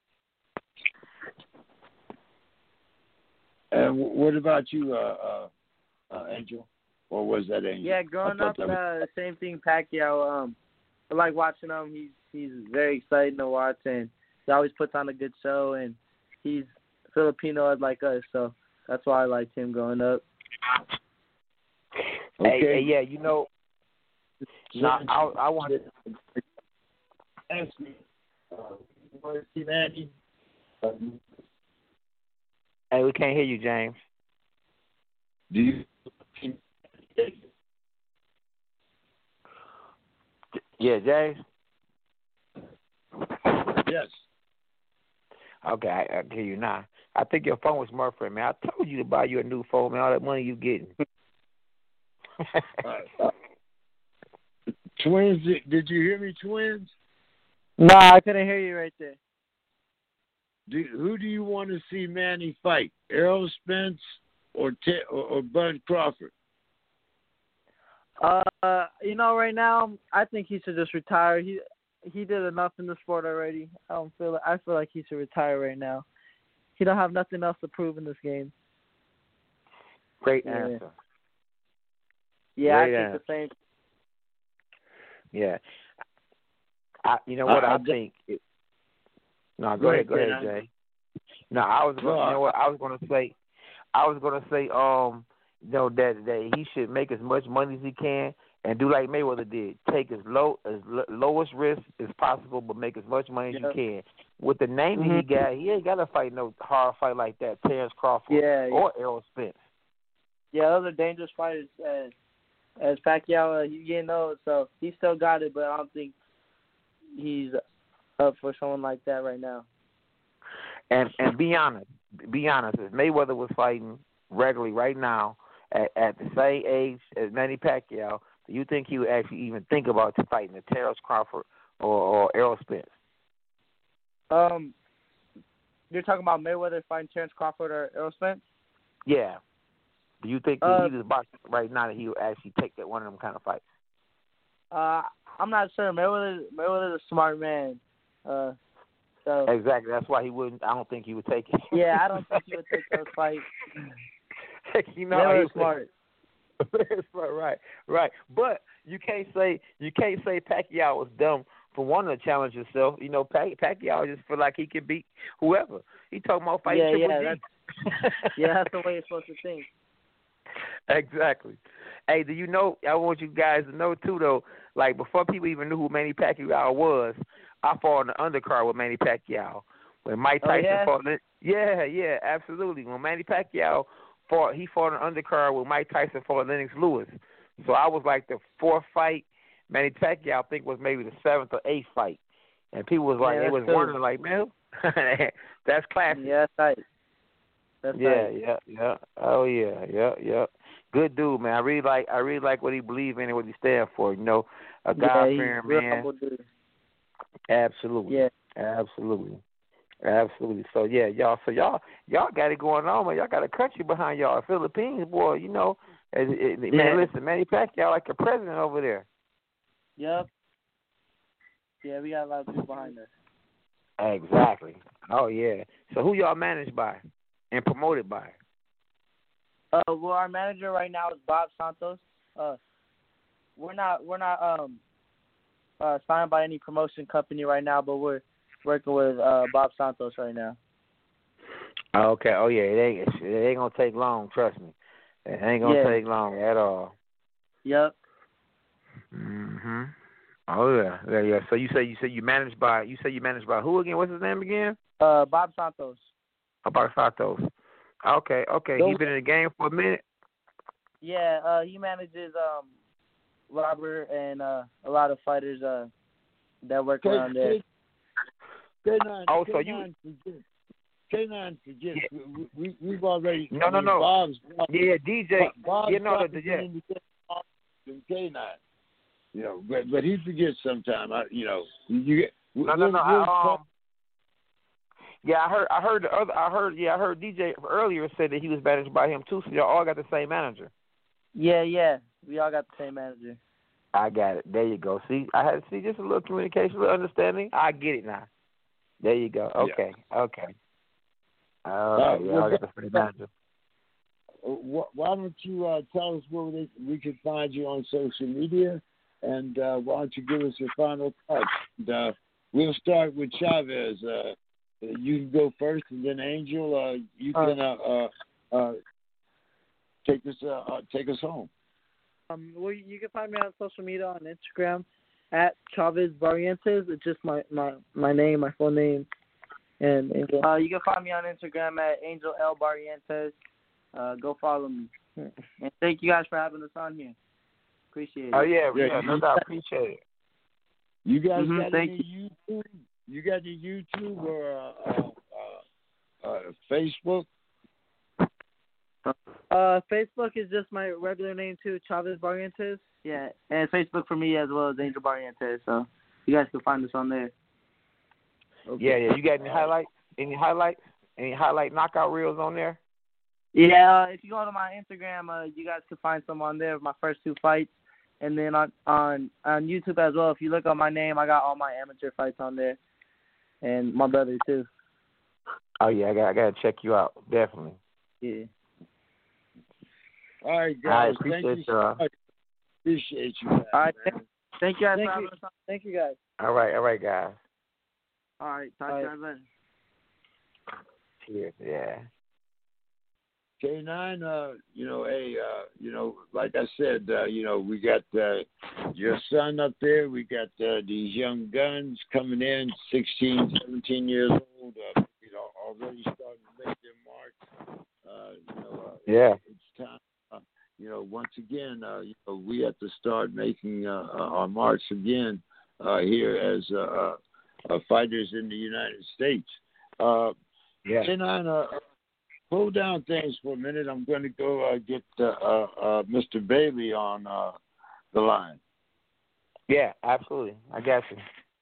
And what about you, uh, uh, uh, Angel? Or was that Angel? Yeah, growing up, was... uh, same thing. Pacquiao. Um, I like watching him. He's he's very exciting to watch, and he always puts on a good show. And he's Filipino like us, so that's why I liked him growing up. Okay. Hey, Okay. hey, yeah, you know, no, I I want to ask me. Uh, you want to see Manny? Uh, Hey, we can't hear you, James. do you? Yeah, James. Yes. Okay, I, I can hear you now. I think your phone was muffling, man. I told you to buy you a new phone, man. All that money you getting. uh, uh, twins, did, did you hear me, twins? Nah, I couldn't hear you right there. Do, who do you want to see Manny fight? Errol Spence or, Te, or, or Bud Crawford? Uh, you know, right now, I think he should just retire. He he did enough in the sport already. I don't feel. I feel like he should retire right now. He don't have nothing else to prove in this game. Great Yeah. answer. Yeah, Great I answer. think the same. Yeah. I, you know what I, I, I think? It, no, go, Go ahead, ahead, go ahead, Ken. Jay. No, I was going. No, You know what? I was going to say. I was going to say. Um, you know that that he should make as much money as he can and do like Mayweather did. Take as low as l- lowest risk as possible, but make as much money as Yep. you can. With the name Mhm. that he got, he ain't got to fight no hard fight like that. Terrence Crawford Yeah, or Errol Spence. Yeah, those are dangerous fighters. As as Pacquiao, uh, you getting old, so he still got it, but I don't think he's up for someone like that right now. And and be honest, be honest. If Mayweather was fighting regularly right now at, at the same age as Manny Pacquiao, do you think he would actually even think about fighting the Terrence Crawford or, or Errol Spence? Um, you're talking about Mayweather fighting Terrence Crawford or Errol Spence? Yeah. Do you think Uh, if he was boxing right now that he would actually take that one of them kind of fights? Uh, I'm not sure. Mayweather, Mayweather's a smart man. Uh, so Exactly. That's why he wouldn't. I don't think he would take it. yeah, I don't think he would take those fights. you know, Mayweather's he smart. right, right, right. But you can't say you can't say Pacquiao was dumb for wanting to challenge himself. You know, Pac- Pacquiao just feel like he can beat whoever. He talking about fighting Yeah, Triple yeah, G. that's, yeah, that's the way you're supposed to think. Exactly. Hey, do you know? I want you guys to know too, though. Like before people even knew who Manny Pacquiao was, I fought on the undercard with Manny Pacquiao. When Mike Oh, Tyson yeah? fought, yeah, yeah, absolutely. When Manny Pacquiao fought, he fought on the undercard with Mike Tyson fought Lennox Lewis. So I was like the fourth fight. Manny Pacquiao, I think, was maybe the seventh or eighth fight, and people was like, Yeah, they that's was cool. wondering, like, man, that's classic. Yeah, that's right. That's Yeah, right. yeah, yeah. Oh yeah, yeah, yeah. Good dude, man. I really like I really like what he believes in and what he stands for. You know, a God Yeah, he's fearing real man. humble dude. Absolutely. Yeah. Absolutely. Absolutely. So yeah, y'all so y'all y'all got it going on, man. Y'all got a country behind y'all. Philippines, boy, you know. It, it, Yeah. Man, listen, Manny Pacquiao like a president over there. Yep. Yeah, we got a lot of people behind us. Exactly. Oh yeah. So who y'all managed by and promoted by? Uh, well, our manager right now is Bob Santos. Uh, we're not we're not um uh signed by any promotion company right now, but we're working with uh Bob Santos right now. Okay. Oh yeah. It ain't it ain't gonna take long. Trust me. It ain't gonna Yeah. take long at all. Yep. Mhm. Oh yeah. Yeah. Yeah. So you say you say you managed by you say you managed by who again? What's his name again? Uh, Bob Santos. About Santos. Okay. Okay. He been in the game for a minute. Yeah. Uh, he manages um Robert and uh a lot of fighters uh that work K- around there. K nine, Oh, so K nine forget. K nine forget. We, we, we've already. No, I no, mean, no. Bob's, Bob's, Yeah, D J. Bob's You know Bob's the yeah. in the K nine. You know, but but he forgets sometime. I, you know, you get. No, no, no. I, um, yeah, I heard. I heard the other. I heard. Yeah, I heard D J earlier said that he was managed by him too. So y'all all got the same manager. Yeah, yeah. We all got the same manager. I got it. There you go. See, I had to see just a little communication, a little understanding. I get it now. There you go. Okay. Yeah. Okay. Okay. Uh, Yeah, I got the same manager. Why don't you uh, tell us where we, we can find you on social media, and uh, why don't you give us your final thoughts? And, uh, we'll start with Chavez. Uh, you can go first, and then Angel, uh, you can uh, uh, uh, take us uh, uh, take us home. Um, well, you can find me on social media on Instagram at Chavez Barrientos. It's just my, my, my name, my full name, and Angel. Uh, you can find me on Instagram at Angel L Barrientos. Uh, go follow me. And thank you guys for having us on here. Appreciate it. Oh yeah, yeah, Yeah, no doubt. Appreciate it. You guys Mhm, got thank any YouTube? You got any YouTube or uh, uh, uh, Facebook? Uh, Facebook is just my regular name too, Chavez Barrientos. Yeah, and Facebook for me as well as Angel Barrientos. So you guys can find us on there. Okay. Yeah, yeah. You got any highlights? Any highlights? Any highlight knockout reels on there? Yeah, uh, if you go to my Instagram, uh, you guys can find some on there of my first two fights, and then on on on YouTube as well. If you look up my name, I got all my amateur fights on there, and my brother too. Oh yeah, I got I got to check you out definitely. Yeah. All right, guys. I appreciate Thank you so y'all. much. Appreciate you. Guys, All right. man. Thank you guys Thank for you. having us on. Thank you guys. All right, all right, guys. All right. Talk to you guys later. Cheers. Yeah. K nine, uh, you know, hey, uh, you know, like I said, uh, you know, we got uh, your son up there. We got uh, these young guns coming in, sixteen, seventeen years old, uh, you know, already starting to make their mark. Uh, you know, uh, Yeah. it's time. Uh, you know, once again, uh, you know, we have to start making uh, uh, our marks again uh, here as uh, uh, fighters in the United States. Uh, Yeah. Then on uh, pull down things for a minute. I'm going to go uh, get uh, uh, uh, Mister Bailey on uh, the line. Yeah, absolutely. I got you.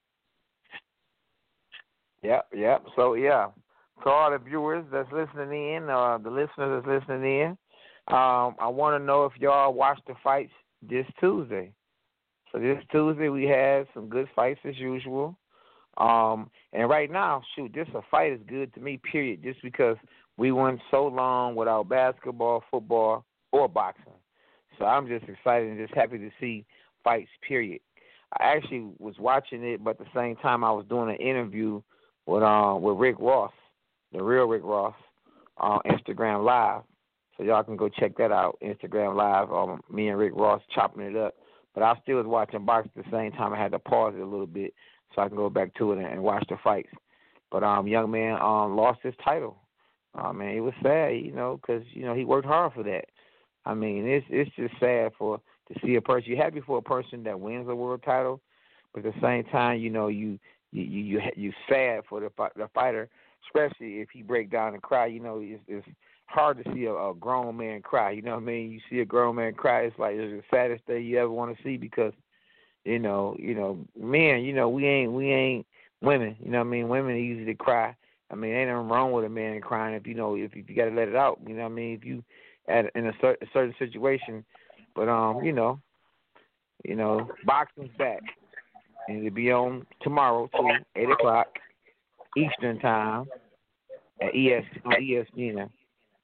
Yep, yep. So yeah, to all the viewers that's listening in, uh, the listeners that's listening in, um, I want to know if y'all watched the fights this Tuesday. So this Tuesday we had some good fights as usual. Um, and right now, shoot, this a fight is good to me, period, just because we went so long without basketball, football, or boxing. So I'm just excited and just happy to see fights, period. I actually was watching it, but at the same time I was doing an interview with uh, with Rick Ross, the real Rick Ross, on Instagram Live. So y'all can go check that out, Instagram Live, um, me and Rick Ross chopping it up. But I still was watching boxing at the same time. I had to pause it a little bit so I can go back to it and, and watch the fights. But um, young man um lost his title. Uh, man, it was sad, you know, because you know he worked hard for that. I mean, it's it's just sad for to see a person. You're happy for a person that wins a world title, but at the same time, you know, you you you you, you sad for the the fighter, especially if he break down and cry. You know, it's, it's hard to see a, a grown man cry. You know what I mean? You see a grown man cry, it's like it's the saddest thing you ever want to see because. You know, you know, men, you know, we ain't we ain't women. You know what I mean? Women usually cry. I mean, ain't nothing wrong with a man crying if you know if, if you got to let it out. You know what I mean? If you at in a, cer- a certain situation, but um, you know, you know, boxing's back, and it'll be on tomorrow too, eight o'clock Eastern time at E S on E S P N.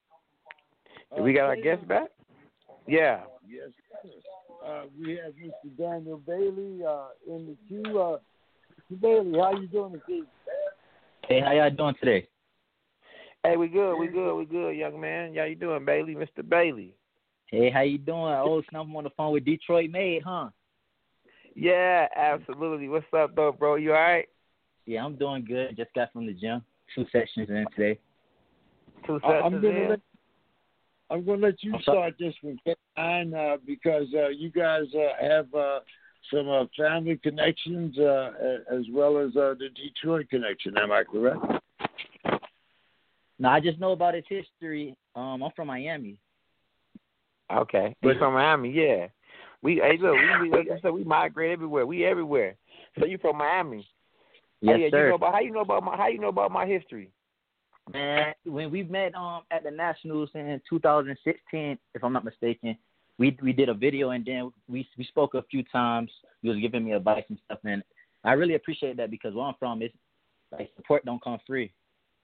Do we got our guest back? Yeah. Yes. Uh, we have Mister Daniel Bailey uh, in the queue. Uh, Mister Bailey, how you doing this evening? Hey, how y'all doing today? Hey, we good, we good, we good, young man. How you doing, Bailey? Mister Bailey. Hey, how you doing? Oh, Snap, I'm on the phone with Detroit Made, huh? Yeah, absolutely. What's up, though, bro? You all right? Yeah, I'm doing good. Just got from the gym. Two sessions in today. Two sessions I'm gonna in? let, I'm going to let you start this one, Ken, uh, because uh, you guys uh, have uh, some uh, family connections uh, as well as uh, the Detroit connection. Am I correct? No, I just know about its history. Um, I'm from Miami. Okay. But, from Miami, yeah. We hey look, we, we like I said, we migrate everywhere. We everywhere. So you from Miami? Yes, hey, yeah, sir. You know about, how you know about my how you know about my history? Man, when we met um at the Nationals in two thousand sixteen, if I'm not mistaken, we we did a video and then we we spoke a few times. You was giving me advice and stuff, and I really appreciate that because where I'm from, it's like support don't come free.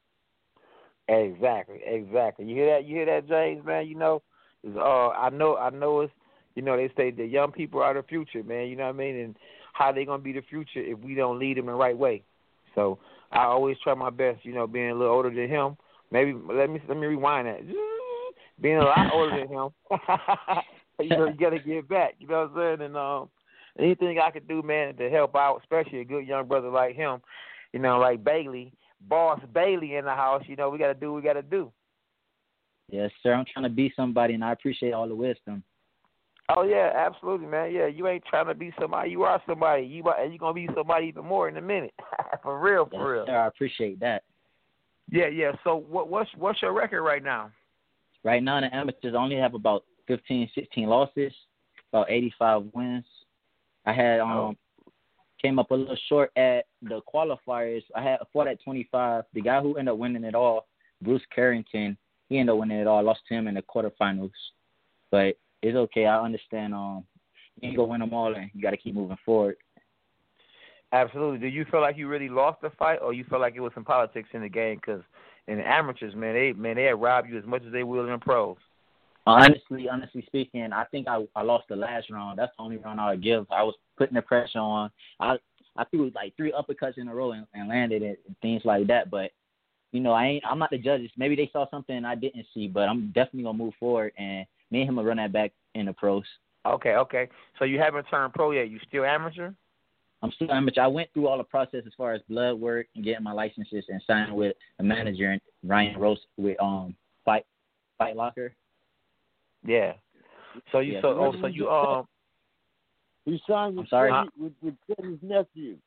Exactly, exactly. You hear that? You hear that, James? Man, you know, uh, I know, I know. It's you know they say the young people are the future, man. You know what I mean? And how they gonna be the future if we don't lead them the right way? So I always try my best. You know, being a little older than him. Maybe let me let me rewind that. Being a lot older than him, you know, you gotta give back. You know what I'm saying? And um, anything I could do, man, to help out, especially a good young brother like him, you know, like Bailey. Boss Bailey in the house, you know, we got to do what we got to do. Yes, sir. I'm trying to be somebody, and I appreciate all the wisdom. Oh, yeah, absolutely, man. Yeah, you ain't trying to be somebody. You are somebody. You and you're going to be somebody even more in a minute. For real, for yes, real. Sir, I appreciate that. Yeah, yeah. So what, what's what's your record right now? Right now, the amateurs only have about fifteen, sixteen losses, about eighty-five wins. I had um. Oh. Came up a little short at the qualifiers. I had fought at twenty-five. The guy who ended up winning it all, Bruce Carrington, he ended up winning it all. I lost to him in the quarterfinals. But it's okay. I understand. Um, you ain't going to win them all, and you got to keep moving forward. Absolutely. Do you feel like you really lost the fight, or you feel like it was some politics in the game? Because in the amateurs, man, they man they rob you as much as they will in the pros. Honestly, honestly speaking, I think I, I lost the last round. That's the only round I would give. I was putting the pressure on. I I threw like three uppercuts in a row and, and landed it and things like that. But you know, I ain't. I'm not the judges. Maybe they saw something I didn't see, but I'm definitely gonna move forward. And me and him will run that back in the pros. Okay, okay. So you haven't turned pro yet. You still amateur? I'm still amateur. I went through all the process as far as blood work and getting my licenses and signing with a manager, Ryan Rose, with um Fight Fight Locker. Yeah. So you yeah. so oh so you um you signed with sorry? Freddie, with, with Freddie's nephew.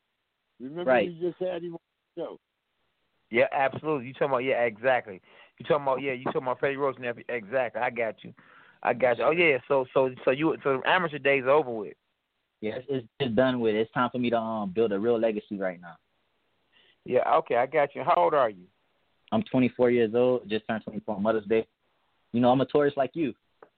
Remember Right. we just had him on the show. Yeah, absolutely. You talking about yeah, exactly. You talking about yeah, you talking about Freddie Rose nephew. Exactly. I got you. I got you. Oh yeah. So so so you so the amateur days are over with. Yeah, it's, it's it's done with. It's time for me to um build a real legacy right now. Yeah. Okay. I got you. How old are you? I'm twenty-four years old. Just turned twenty-four on Mother's Day. You know, I'm a tourist like you.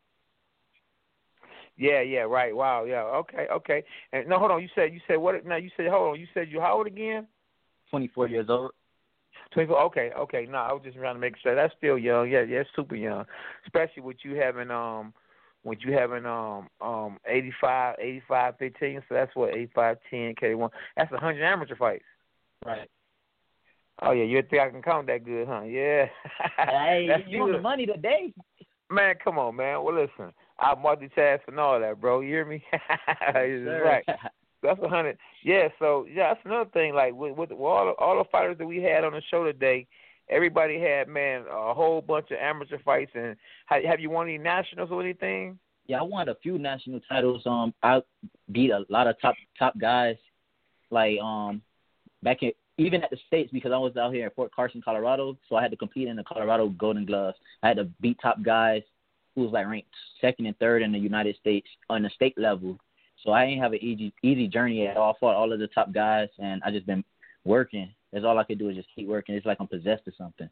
Yeah. Yeah. Right. Wow. Yeah. Okay. Okay. And no, hold on. You said you said what? Now you said hold on. You said you how old again? twenty-four years old. twenty-four. Okay. Okay. No, I was just trying to make sure. That's still young. Yeah. Yeah. It's super young, especially with you having um. With you having um um eighty-five, eighty-five, fifteen, so that's what eighty-five, ten, K one. That's a hundred amateur fights. Right. Oh yeah, you think I can count that good, huh? Yeah. Hey, That's you want good. the money today? Man, come on, man. Well, listen, I multitask and all that, bro. You hear me? Sir. Right. That's a hundred. Yeah. So yeah, that's another thing. Like with, with all the, all the fighters that we had on the show today, everybody had man a whole bunch of amateur fights. And have, have you won any nationals or anything? Yeah, I won a few national titles. Um, I beat a lot of top top guys, like um, back in even at the States because I was out here in Fort Carson, Colorado. So I had to compete in the Colorado Golden Gloves. I had to beat top guys who was like ranked second and third in the United States on the state level. So I ain't have an easy easy journey at all. I fought all of the top guys, and I just been working. That's all I could do is just keep working. It's like I'm possessed or something.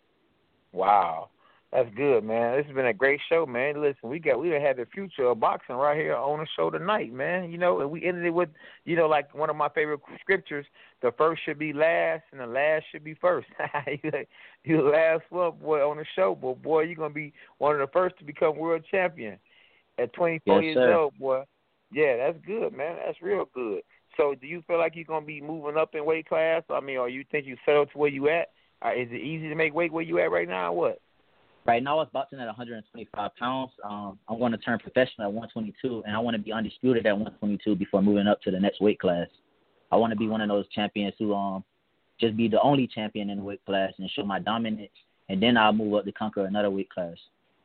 Wow. That's good, man. This has been a great show, man. Listen, we got we done had the future of boxing right here on the show tonight, man. You know, and we ended it with, you know, like one of my favorite scriptures: the first should be last, and the last should be first. you you the last one, boy, on the show, but boy, you're gonna be one of the first to become world champion at twenty-four Yes, years sir. old, boy. Yeah, that's good, man. That's real good. So, do you feel like you're gonna be moving up in weight class? I mean, or you think you settled to where you at? Uh, is it easy to make weight where you at right now, or what? Right now, I was boxing at one hundred twenty-five pounds. Um, I'm going to turn professional at one twenty-two, and I want to be undisputed at one twenty-two before moving up to the next weight class. I want to be one of those champions who um just be the only champion in the weight class and show my dominance, and then I'll move up to conquer another weight class.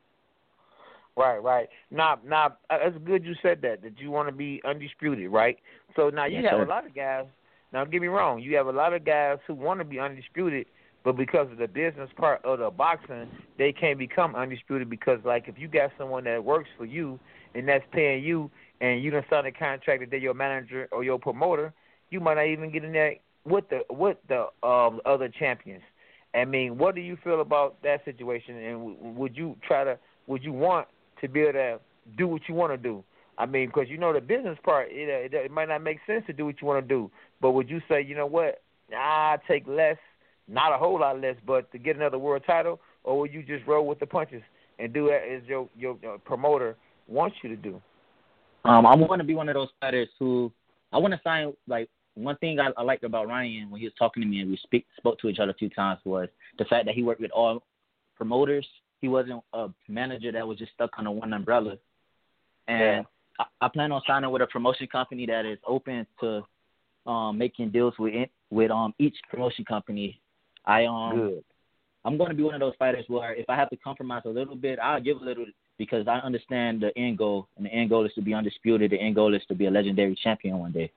Right, right. Now, now uh, it's good you said that, that you want to be undisputed, right? So now you Yes, have sir. a lot of guys. Now, don't get me wrong. You have a lot of guys who want to be undisputed, but because of the business part of the boxing, they can't become undisputed because, like, if you got someone that works for you and that's paying you and you done signed a contract that they're your manager or your promoter, you might not even get in there with the with the um, other champions. I mean, what do you feel about that situation? And w- would you try to, would you want to be able to do what you want to do? I mean, because you know the business part, it, it, it might not make sense to do what you want to do. But would you say, you know what, I take less, not a whole lot less, but to get another world title, or would you just roll with the punches and do that as your your, your promoter wants you to do? Um, I want to be one of those fighters who I want to sign. Like one thing I, I liked about Ryan when he was talking to me and we speak, spoke to each other a few times was the fact that he worked with all promoters. He wasn't a manager that was just stuck under one umbrella. And Yeah. I, I plan on signing with a promotion company that is open to um, making deals with with um each promotion company. I um Good. I'm going to be one of those fighters where if I have to compromise a little bit, I'll give a little because I understand the end goal, and the end goal is to be undisputed. The end goal is to be a legendary champion one day.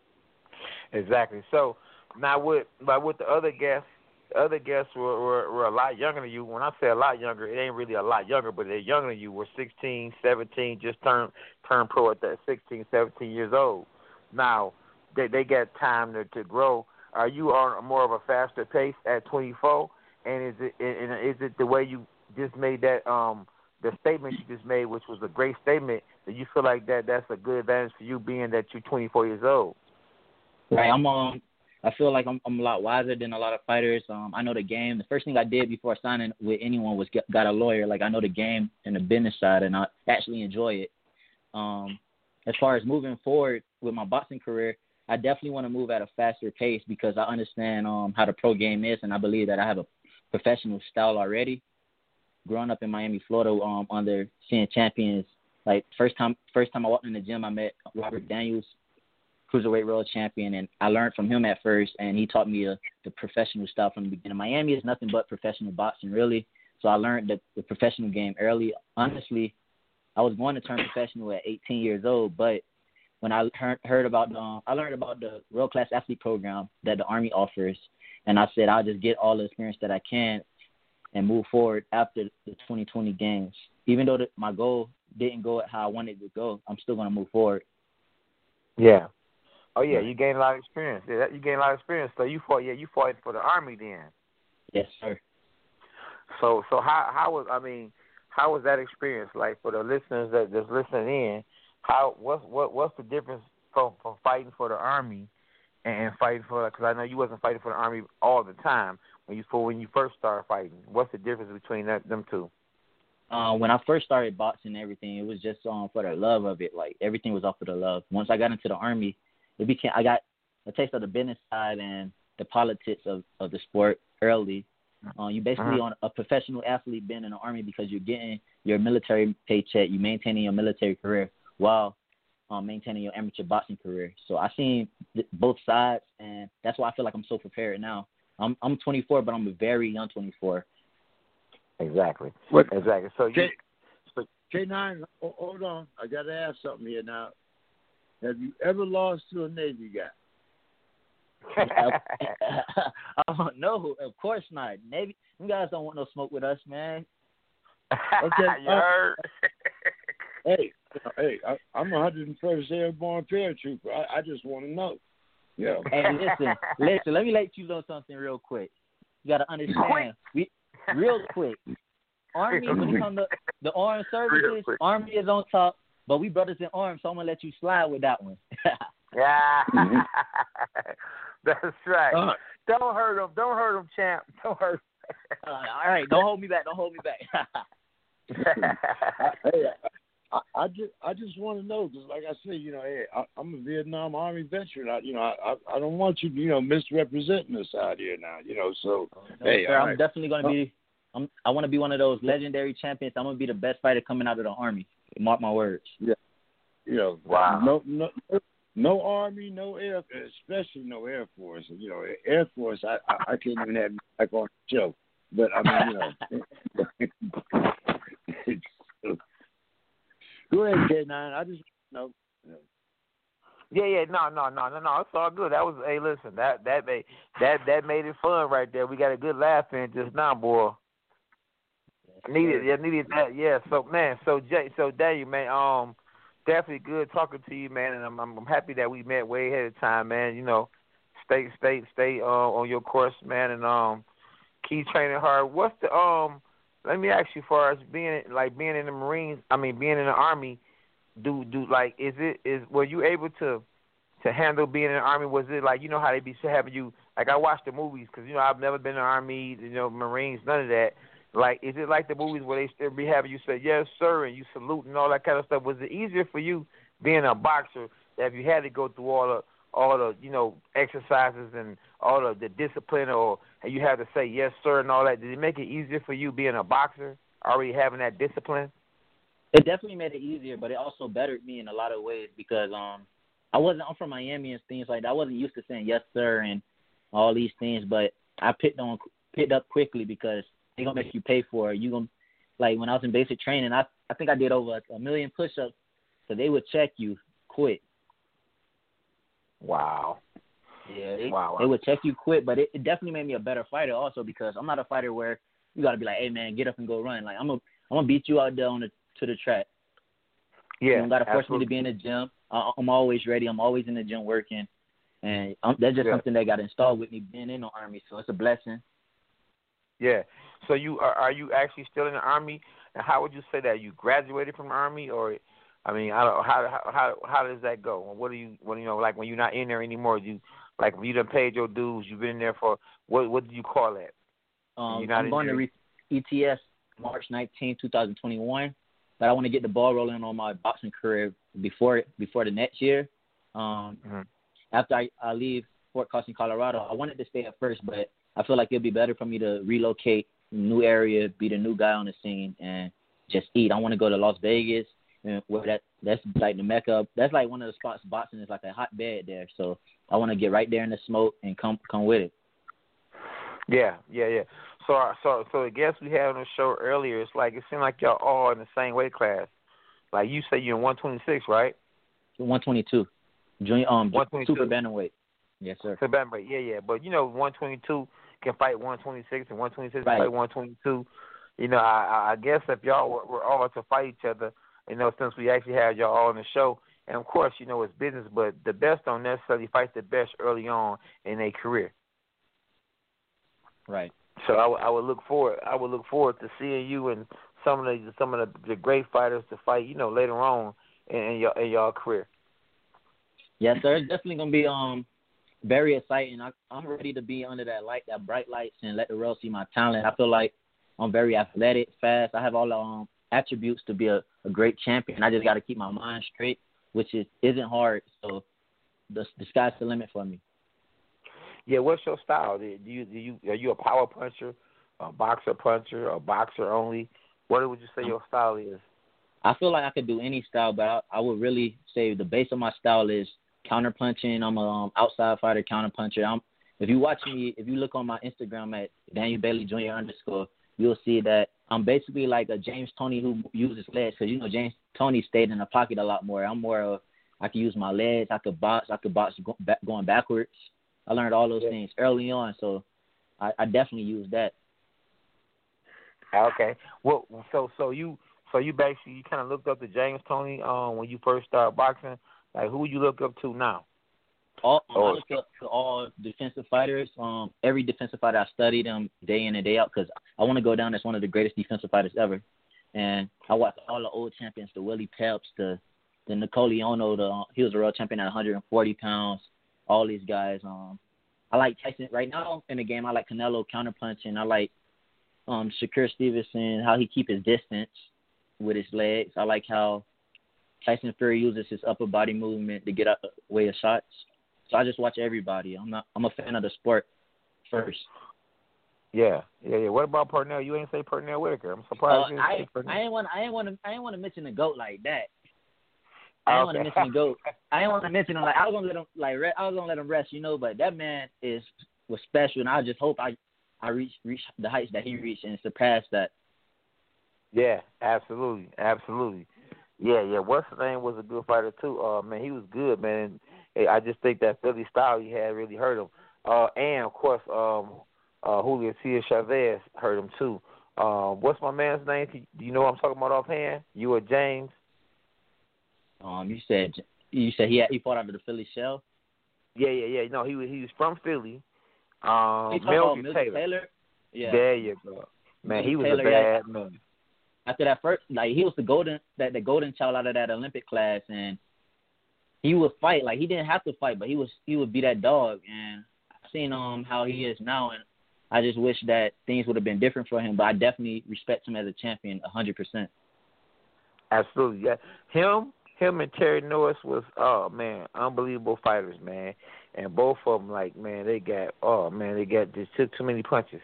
Exactly. So now with but with the other guests, the other guests were, were were a lot younger than you. When I say a lot younger, it ain't really a lot younger, but they're younger than you. We're sixteen, seventeen, just turned turned pro at that sixteen, seventeen years old. Now they they got time to, to grow. Are you on more of a faster pace at twenty-four? And is it and is it the way you just made that um the statement you just made, which was a great statement, that you feel like that that's a good advantage for you, being that you're twenty-four years old? Right. I'm um. I feel like I'm I'm a lot wiser than a lot of fighters. Um, I know the game. The first thing I did before signing with anyone was get, got a lawyer. Like I know the game and the business side, and I actually enjoy it. Um, as far as moving forward with my boxing career, I definitely want to move at a faster pace because I understand um how the pro game is, and I believe that I have a professional style already. Growing up in Miami, Florida, um, under seeing champions, like first time first time I walked in the gym, I met Robert Daniels, cruiserweight world champion, and I learned from him at first, and he taught me a, the professional style from the beginning. Miami is nothing but professional boxing, really. So I learned the, the professional game early. Honestly, I was going to turn professional at eighteen years old, but when I heard, heard about um, I learned about the World Class Athlete Program that the Army offers, and I said I'll just get all the experience that I can and move forward after the twenty twenty games. Even though the, my goal didn't go at how I wanted it to go, I'm still going to move forward. Yeah. Oh yeah, you gained a lot of experience. Yeah, that- you gained a lot of experience. So you fought. Yeah, you fought for the Army then. Yes, sir. So so how how was I mean how was that experience like for the listeners that that's listening in? How what's what what's the difference from, from fighting for the Army and fighting for, because I know you wasn't fighting for the Army all the time when you for when you first started fighting. What's the difference between that, them two? Uh, when I first started boxing and everything, it was just um, for the love of it. Like, everything was off of the love. Once I got into the Army, it became I got a taste of the business side and the politics of, of the sport early. Uh, you basically uh-huh. on a professional athlete being in the Army because you're getting your military paycheck, you maintaining your military career while um, maintaining your amateur boxing career. So I seen th- both sides, and that's why I feel like I'm so prepared now. I'm I'm twenty-four, but I'm a very young twenty-four. Exactly. What? Exactly. So you. K, so K nine, hold on. I got to ask something here now. Have you ever lost to a Navy guy? Oh, no, of course not. Navy, you guys don't want no smoke with us, man. Okay. You heard? Hey, hey, I, I'm one hundred first Airborne Paratrooper. I, I just want to know. Yeah. Hey, listen, listen. Let me let you know something real quick. You got to understand. We real quick. Army, when it comes to the armed services, Army is on top, but we brothers in arms, so I'm gonna let you slide with that one. Yeah, that's right. Uh, Don't hurt him. Don't hurt him, champ. Don't hurt him. Uh, all right, don't hold me back. Don't hold me back. hey, I, I just I just want to know because, like I said, you know, hey, I, I'm a Vietnam Army veteran. I, you know, I, I I don't want you, you know, misrepresenting us out here now. You know, so No, hey, sir, all I'm right. definitely gonna be. I'm, I want to be one of those legendary champions. I'm gonna be the best fighter coming out of the Army. Mark my words. Yeah. You know, Wow. no, no, no Army, no Air, especially no Air Force. You know, Air Force, I, I, I can't even have back on the show. But I mean, you know, go ahead, K nine. I just know. Yeah, yeah, no, no, no, no, no. It's all good. That was, hey, listen, that that made that that made it fun right there. We got a good laugh in just now, boy. Yes, Needed, sir. yeah, needed that, yeah. So man, so Jay, so Daniel, man, um, definitely good talking to you, man, and I'm I'm, I'm happy that we met way ahead of time, man. You know, stay stay stay uh, on your course, man, and um, keep training hard. What's the um? Let me ask you, far as being like being in the Marines, I mean, being in the Army, do do like is it is were you able to to handle being in the Army? Was it like, you know how they be having you, like I watch the movies because, you know, I've never been in the Army, you know, Marines, none of that. Like, is it like the movies where they still be having you say, yes, sir, and you salute and all that kind of stuff? Was it easier for you being a boxer that if you had to go through all the, all the, you know, exercises and all the, the discipline, or you had to say yes, sir, and all that? Did it make it easier for you being a boxer, already having that discipline? It definitely made it easier, but it also bettered me in a lot of ways because um, I wasn't. I'm from Miami and things like that. I wasn't used to saying yes, sir, and all these things, but I picked on picked up quickly because they're gonna make you pay for it. You gonna like when I was in basic training, I I think I did over a million push-ups, so they would check you quick. Wow. Yeah, they, wow. they would check you quick, but it, it definitely made me a better fighter also because I'm not a fighter where you gotta be like, hey man, get up and go run. Like I'm a I'm gonna beat you out there on the to the track. Yeah, you don't gotta force absolutely. me to be in the gym. I, I'm always ready. I'm always in the gym working, and um, that's just Yeah. something that got installed with me being in the Army. So it's a blessing. Yeah. So you are, are you actually still in the Army? And how would you say that you graduated from the Army, or, I mean, I don't, how how how how does that go? What do you when you know like when you're not in there anymore? You like when you done paid your dues, you've been in there for what what do you call that? Um, You're not I'm in going there. to re- E T S March nineteenth, twenty twenty-one, but I want to get the ball rolling on my boxing career before before the next year. Um, Mm-hmm. After I, I leave Fort Carson, Colorado, I wanted to stay at first, but I feel like it'd be better for me to relocate, new area, be the new guy on the scene, and just eat. I want to go to Las Vegas, and where that that's like the mecca. That's like one of the spots boxing is like a hotbed there. So I want to get right there in the smoke and come come with it. Yeah, yeah, yeah. So, so, so the guests we had on the show earlier, it's like it seemed like y'all all in the same weight class. Like you say, you're in one twenty-six, right? one twenty-two. Junior um one twenty-two. super bantamweight. Yes, sir. Super bantamweight. Yeah, yeah. But you know, one twenty-two can fight one twenty-six, and one twenty-six Right. can fight one twenty-two. You know, I, I guess if y'all were, were all to fight each other, you know, since we actually had y'all all on the show, and of course, you know, it's business, but the best don't necessarily fight the best early on in their career. Right. So I, w- I would look forward. I would look forward to seeing you and some of the some of the, the great fighters to fight. You know, later on in, in your in your career. Yes, sir. It's definitely gonna be um very exciting. I, I'm ready to be under that light, that bright lights, and let the world see my talent. I feel like I'm very athletic, fast. I have all the um, attributes to be a, a great champion. I just got to keep my mind straight, which is isn't hard. So the, the sky's the limit for me. Yeah, what's your style? Do you do you are you a power puncher, a boxer puncher, a boxer only? What would you say your style is? I feel like I could do any style, but I, I would really say the base of my style is counter punching. I'm a um, outside fighter, counter puncher. I'm, if you watch me, if you look on my Instagram at Daniel Bailey Junior underscore, you'll see that I'm basically like a James Toney who uses legs, because you know James Toney stayed in the pocket a lot more. I'm more of I can use my legs. I could box. I could box go, back, going backwards. I learned all those yeah. things early on, so I, I definitely use that. Okay. Well, so so you so you basically you kind of looked up to James Toney um, when you first started boxing. Like, who would you look up to now? All, um, oh. I look up to all defensive fighters. Um, every defensive fighter, I study them day in and day out because I want to go down as one of the greatest defensive fighters ever. And I watch all the old champions, the Willie Peps, the the Napoleono, the he was a world champion at one hundred forty pounds. All these guys. Um, I like Tyson right now in the game. I like Canelo counterpunching. I like um Shakur Stevenson, how he keep his distance with his legs. I like how Tyson Fury uses his upper body movement to get out the way of shots. So I just watch everybody. I'm not. I'm a fan of the sport first. Yeah, yeah, yeah. What about Pernell? You ain't say Pernell Whitaker. I'm surprised Uh, you didn't I say Pernell. I ain't want I ain't want to I ain't want to mention the GOAT like that. I didn't Okay. want to mention the GOAT. I didn't want to mention him like I was gonna let him like re- I was gonna let him rest, you know. But that man is was special, and I just hope I I reach reach the heights that he reached and surpass that. Yeah, absolutely, absolutely. Yeah, yeah. What's the name was a good fighter too. Uh, man, he was good, man. And I just think that Philly style he had really hurt him. Uh, and of course, um, uh, Julio Cesar Chavez hurt him too. Um, what's my man's name? Do you know what I'm talking about offhand? You or James? Um, you said you said he had, he fought out of the Philly shell. Yeah, yeah, yeah. No, he was he was from Philly. Um, You talking about Melvin Milton Taylor. Taylor? Yeah. There you go. Man, he was Taylor, a yeah. bad man. After that first, like he was the golden that the golden child out of that Olympic class, and he would fight like he didn't have to fight, but he was he would be that dog. And I've seen um how he is now, and I just wish that things would have been different for him. But I definitely respect him as a champion, a hundred percent. Absolutely, yeah. Him, him, and Terry Norris was oh man, unbelievable fighters, man. And both of them, like man, they got oh man, they got just took too many punches.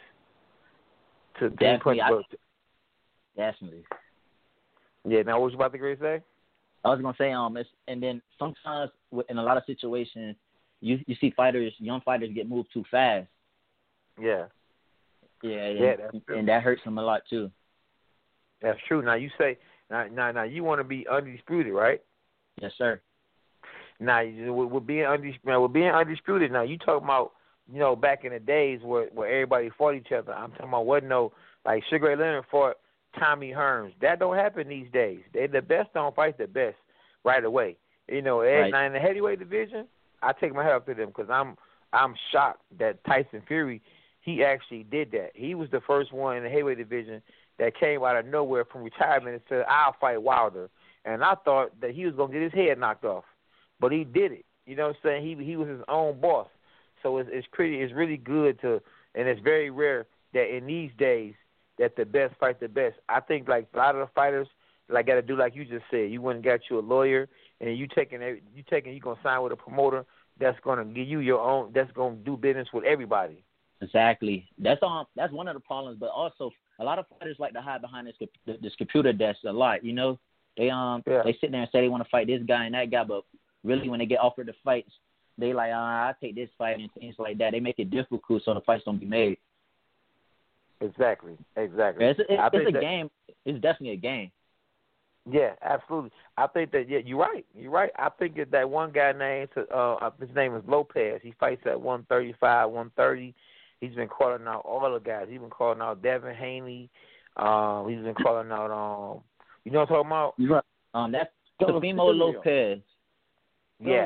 Took too many Definitely, punches. I, definitely. Yeah. Now, what was you about to say? I was gonna say um, it's, and then sometimes in a lot of situations, you you see fighters, young fighters get moved too fast. Yeah. Yeah, Yeah, and, that's true. and that hurts them a lot too. That's true. Now you say now now now you want to be undisputed, right? Yes, sir. Now you- with, with being undisputed, with being undisputed. Now you talking about you know back in the days where where everybody fought each other. I'm talking about wasn't no like Sugar Ray Leonard fought Tommy Hearns. That don't happen these days. They the best don't fight the best right away. You know, Right. now in the heavyweight division, I take my hat off to them because I'm I'm shocked that Tyson Fury he actually did that. He was the first one in the heavyweight division that came out of nowhere from retirement and said, "I'll fight Wilder." And I thought that he was gonna get his head knocked off, but he did it. You know what I'm saying? He he was his own boss. So it's it's pretty it's really good to, and it's very rare that in these days that the best fight the best. I think like a lot of the fighters like got to do like you just said. You went and got you a lawyer, and you taking you taking you gonna sign with a promoter that's gonna give you your own. That's gonna do business with everybody. Exactly. That's um. That's one of the problems. But also, a lot of fighters like to hide behind this this computer desk a lot. You know, they um Yeah. they sit there and say they want to fight this guy and that guy, but really when they get offered the fights, they like, uh, I take this fight and things like that. They make it difficult so the fights don't be made. Exactly. Exactly. It's, it's, I it's think a that, game. It's definitely a game. Yeah, absolutely. I think that yeah, you're right. You're right. I think that that one guy named uh his name is Lopez. He fights at one thirty-five, one thirty. He's been calling out all the guys. He's been calling out Devin Haney. Um, he's been calling out um, you know what I'm talking about? You're right. Um, that's Tefimo Lopez. Yeah.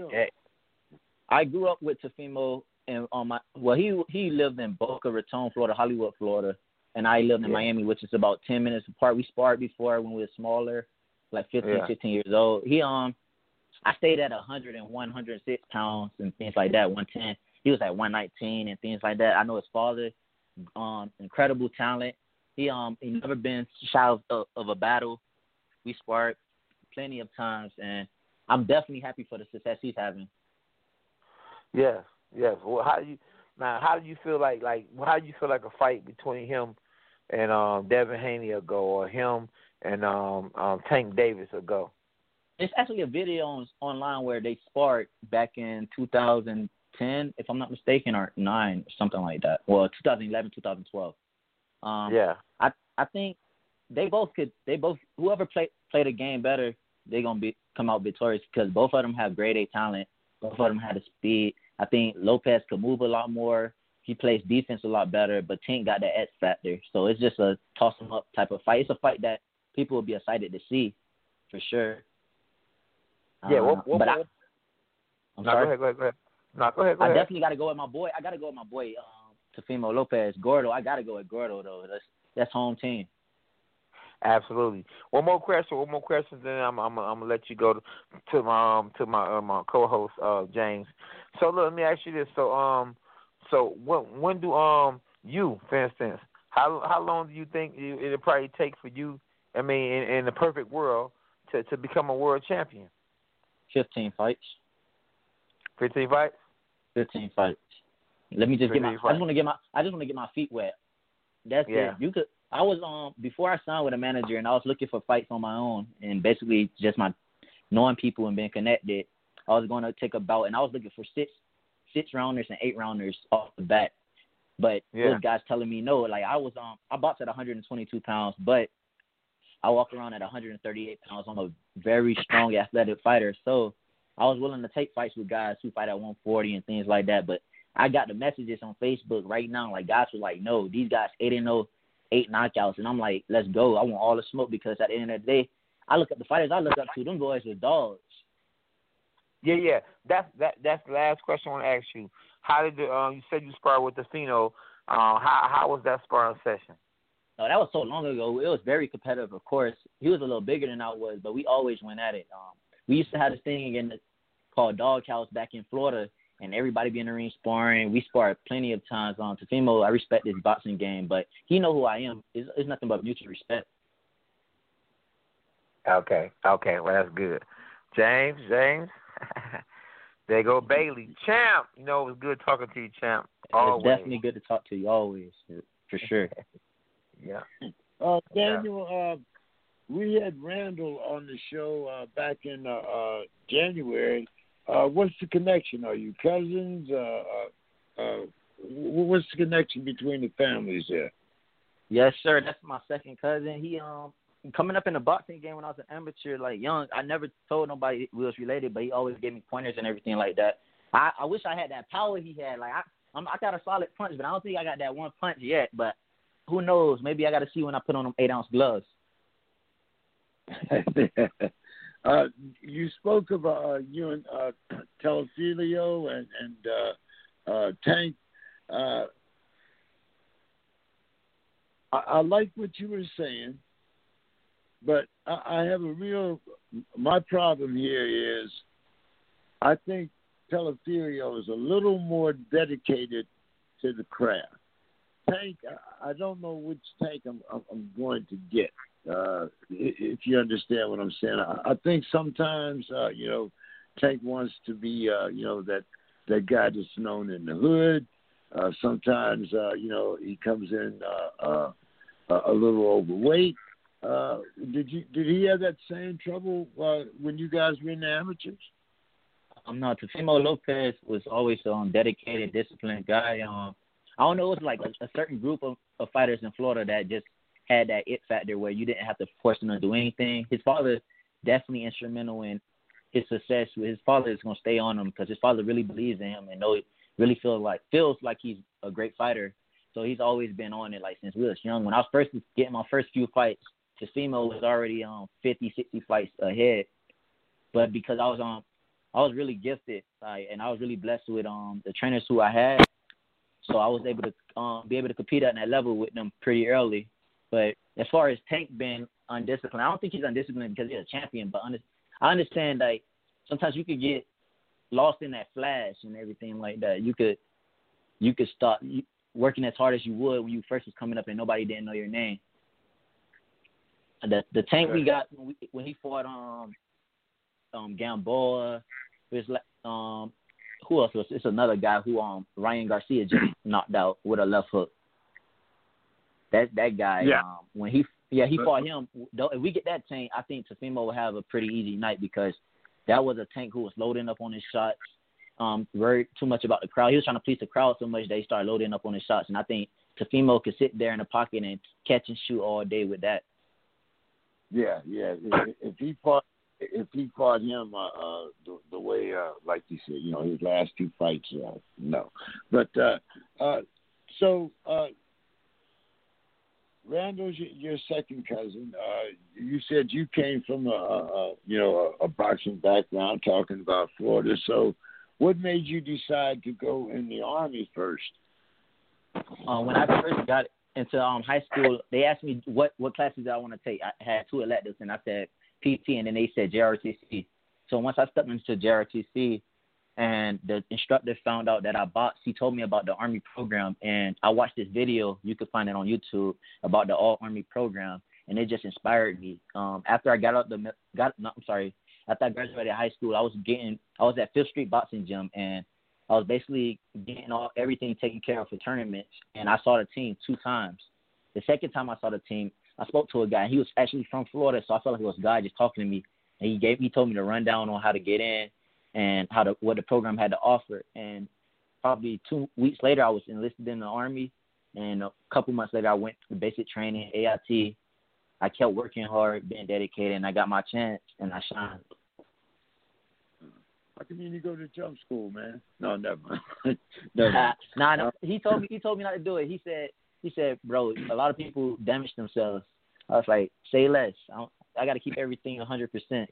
I grew up with Tefimo, and on my well, he he lived in Boca Raton, Florida, Hollywood, Florida. And I lived in yeah. Miami, which is about ten minutes apart. We sparred before when we were smaller, like fifteen, yeah. fifteen years old. He um, I stayed at one hundred one, one hundred six pounds and things like that, one ten. He was at one nineteen and things like that. I know his father, um, incredible talent. He um, he never been shy of, of a battle. We sparred plenty of times, and I'm definitely happy for the success he's having. Yes, yes. Well, how do you? Now, how do you feel like like how do you feel like a fight between him and um, Devin Haney will go, or him and um, um, Tank Davis will go? It's actually a video on, online where they sparred back in two thousand ten, if I'm not mistaken, or nine, or something like that. Well, twenty eleven, twenty twelve. Um, yeah. I I think they both could. They both whoever play play the game better, they're gonna be come out victorious because both of them have grade A talent. Both of them have the speed. I think Lopez could move a lot more. He plays defense a lot better, but Tank got that X factor. So it's just a toss him up type of fight. It's a fight that people will be excited to see, for sure. Yeah, uh, what, what, but what, I, I'm no, sorry. go ahead, go ahead, go ahead. No, go ahead, go I ahead. definitely got to go with my boy. I got to go with my boy, um, Tefimo Lopez. Gordo, I got to go with Gordo, though. That's that's home team. Absolutely. One more question. One more question, then I'm I'm I'm gonna let you go to, to my um, to my uh, my co-host uh, James. So look, let me ask you this. So um, so when when do um you, for instance, how how long do you think it, it'll probably take for you? I mean, in, in the perfect world, to to become a world champion? Fifteen fights. Fifteen fights. Fifteen fights. Let me just get my. Fights. I just want to get my. I just want to get my feet wet. That's yeah. it. You could. I was um before I signed with a manager, and I was looking for fights on my own, and basically just my knowing people and being connected. I was going to take a bout, and I was looking for six six rounders and eight rounders off the bat. But yeah. those guys telling me no. Like I was um I boxed at one hundred twenty-two pounds, but I walk around at one hundred thirty-eight pounds. I'm a very strong athletic fighter, so I was willing to take fights with guys who fight at one forty and things like that. But I got the messages on Facebook right now, like guys were like, no, these guys eight and zero. Eight knockouts, and I'm like, let's go. I want all the smoke because at the end of the day, I look at the fighters I look up to. Them boys are dogs. Yeah, yeah. That's that. That's the last question I want to ask you. How did the, um, you said you sparred with Tefino? Um, how how was that sparring session? No, that was so long ago. It was very competitive. Of course, he was a little bigger than I was, but we always went at it. Um, we used to have this thing again called Doghouse back in Florida. And everybody be in the ring sparring. We sparred plenty of times. On um, Tefimo, I respect his boxing game, but he know who I am. It's, it's nothing but mutual respect. Okay, okay, well that's good. James, James, there go Bailey, champ. You know it was good talking to you, champ. Always. It's definitely good to talk to you, always, for sure. yeah. Uh, Daniel, uh, we had Randall on the show uh, back in uh, uh, January. Uh, what's the connection? Are you cousins? Uh, uh, uh, what's the connection between the families there? Yes, sir. That's my second cousin. He um coming up in the boxing game when I was an amateur, like young. I never told nobody we was related, but he always gave me pointers and everything like that. I, I wish I had that power he had. Like I, I'm, I got a solid punch, but I don't think I got that one punch yet. But who knows? Maybe I got to see when I put on them eight ounce gloves. Uh, you spoke of uh, you and uh, Telefilio and, and uh, uh, Tank. Uh, I, I like what you were saying, but I, I have a real. My problem here is, I think Telefilio is a little more dedicated to the craft. Tank, I, I don't know which Tank I'm, I'm going to get. Uh, if you understand what I'm saying, I, I think sometimes, uh, you know, Tank wants to be, uh, you know, that, that guy that's known in the hood. Uh, sometimes, uh, you know, he comes in uh, uh, a little overweight. Uh, did you did he have that same trouble uh, when you guys were in the amateurs? Um, no, Tefimo Lopez was always a um, dedicated, disciplined guy. Um, I don't know, it was like a, a certain group of, of fighters in Florida that just had that it factor where you didn't have to force him to do anything. His father definitely instrumental in his success. His father is going to stay on him because his father really believes in him and know really feels like feels like he's a great fighter. So he's always been on it like since we was young. When I was first getting my first few fights, Tefimo was already on um, fifty, sixty fights ahead. But because I was on, um, I was really gifted, like, and I was really blessed with um the trainers who I had. So I was able to um, be able to compete at that level with them pretty early. But as far as Tank being undisciplined, I don't think he's undisciplined because he's a champion. But under, I understand, like, sometimes you could get lost in that flash and everything like that. You could you could start working as hard as you would when you first was coming up and nobody didn't know your name. The the Tank we got when, we, when he fought um um Gamboa, it was like um who else was it's another guy who um Ryan Garcia just knocked out with a left hook. That that guy yeah. um when he yeah he fought him. If we get that Tank, I think Tefimo will have a pretty easy night because that was a Tank who was loading up on his shots. Um, worried too much about the crowd. He was trying to please the crowd so much they started loading up on his shots. And I think Tefimo could sit there in the pocket and catch and shoot all day with that. Yeah, yeah. If, if he fought, if he fought him uh, uh, the, the way, uh, like you said, you know, his last two fights, uh, no. But uh, uh, so uh, Randall's your, your second cousin. Uh, you said you came from a, a you know a, a boxing background, talking about Florida. So, what made you decide to go in the Army first? Uh, when I first got into um, high school, they asked me what, what classes I want to take. I had two electives, and I said P T, and then they said J R T C. So once I stepped into J R T C, and the instructor found out that I boxed, he told me about the Army program, and I watched this video. You could find it on YouTube about the All Army program, and it just inspired me. Um, after I got out the got no, I'm sorry. After I graduated high school, I was getting, I was at Fifth Street Boxing Gym, and I was basically getting all everything taken care of for tournaments. And I saw the team two times. The second time I saw the team, I spoke to a guy. He was actually from Florida, so I felt like it was a guy just talking to me. And he gave, he told me the rundown on how to get in and how to what the program had to offer. And probably two weeks later, I was enlisted in the Army. And a couple months later, I went to basic training, A I T. I kept working hard, being dedicated, and I got my chance, and I shined. How come you didn't go to jump school, man? No, never mind. never mind. Nah, nah, he told me he told me not to do it. He said he said, bro, a lot of people damage themselves. I was like, say less. I, don't, I got to keep everything a hundred percent.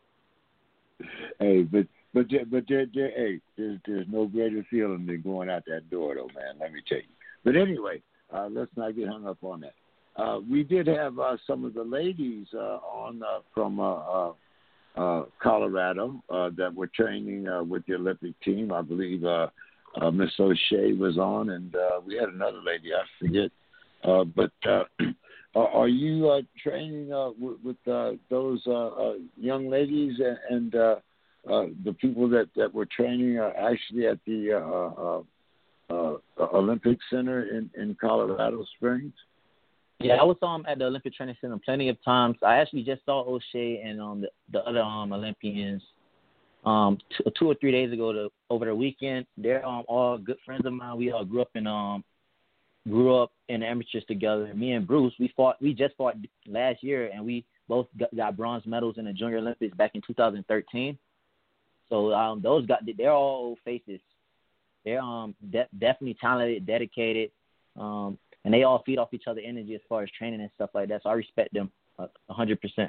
Hey, but but there, but there, there, hey, there's there's no greater feeling than going out that door, though, man. Let me tell you. But anyway, uh, let's not get hung up on that. Uh, we did have uh, some of the ladies uh, on uh, from. Uh, uh, Uh, Colorado uh, that were training uh, with the Olympic team. I believe uh, uh, Miss O'Shea was on, and uh, we had another lady, I forget. Uh, but uh, are you uh, training uh, with, with uh, those uh, uh, young ladies and uh, uh, the people that, that were training uh, actually at the uh, uh, uh, Olympic Center in, in Colorado Springs? Yeah, I was um at the Olympic Training Center plenty of times. I actually just saw O'Shea and um the, the other um Olympians um t- two or three days ago to over the weekend. They're um all good friends of mine. We all grew up in um grew up in the amateurs together. Me and Bruce, we fought. We just fought last year, and we both got, got bronze medals in the Junior Olympics back in two thousand thirteen. So um those got they're all old faces. They're um de- definitely talented, dedicated. Um. And they all feed off each other energy as far as training and stuff like that. So I respect them a hundred percent.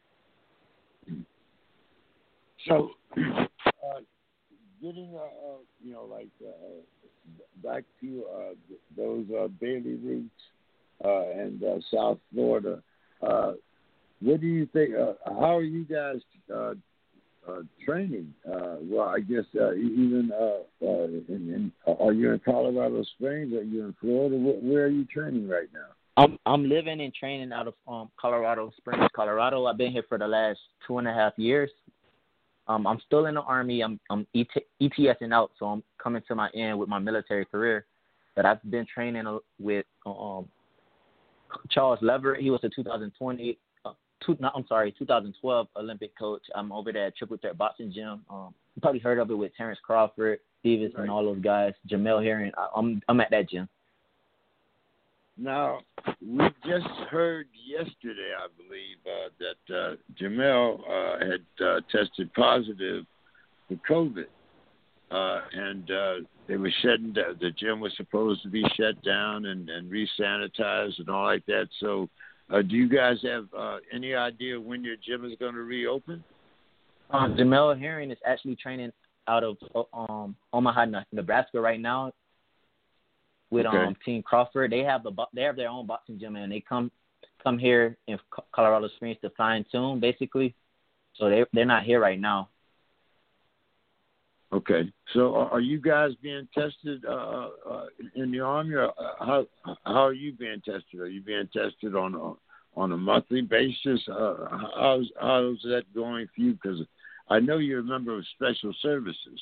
So, uh, getting, uh, uh, you know, like uh, back to uh, those uh, Bailey roots uh, and uh, South Florida, uh, what do you think? Uh, how are you guys uh, uh, training? Uh, well, I guess uh, even uh, uh, in, in, are you in Colorado Springs? Are you in Florida? Where, where are you training right now? I'm I'm living and training out of um, Colorado Springs, Colorado. I've been here for the last two and a half years. Um, I'm still in the Army. I'm I'm E T S-ing out, so I'm coming to my end with my military career. But I've been training with um, Charles Leverett. He was a two thousand twenty. Two, no, I'm sorry, two thousand twelve Olympic coach. I'm over there at Triple Threat Boxing Gym. Um, you probably heard of it with Terrence Crawford, Davis, right. And all those guys. Jamel Herring. I, I'm I'm at that gym. Now, we just heard yesterday, I believe, uh, that uh, Jamel uh, had uh, tested positive for COVID. Uh, and uh, they were shutting down. The gym was supposed to be shut down and, and re-sanitized and all like that. So uh, do you guys have uh, any idea when your gym is going to reopen? Um, Jamel Herring is actually training out of um, Omaha, Nebraska right now with Okay. um, Team Crawford. They have the they have their own boxing gym, and they come come here in Colorado Springs to fine tune, basically. So they they're not here right now. Okay. So are you guys being tested uh, uh, in the Army? Or how how are you being tested? Are you being tested on a, on a monthly basis? Uh, how's how's that going for you? Because I know you're a member of Special Services.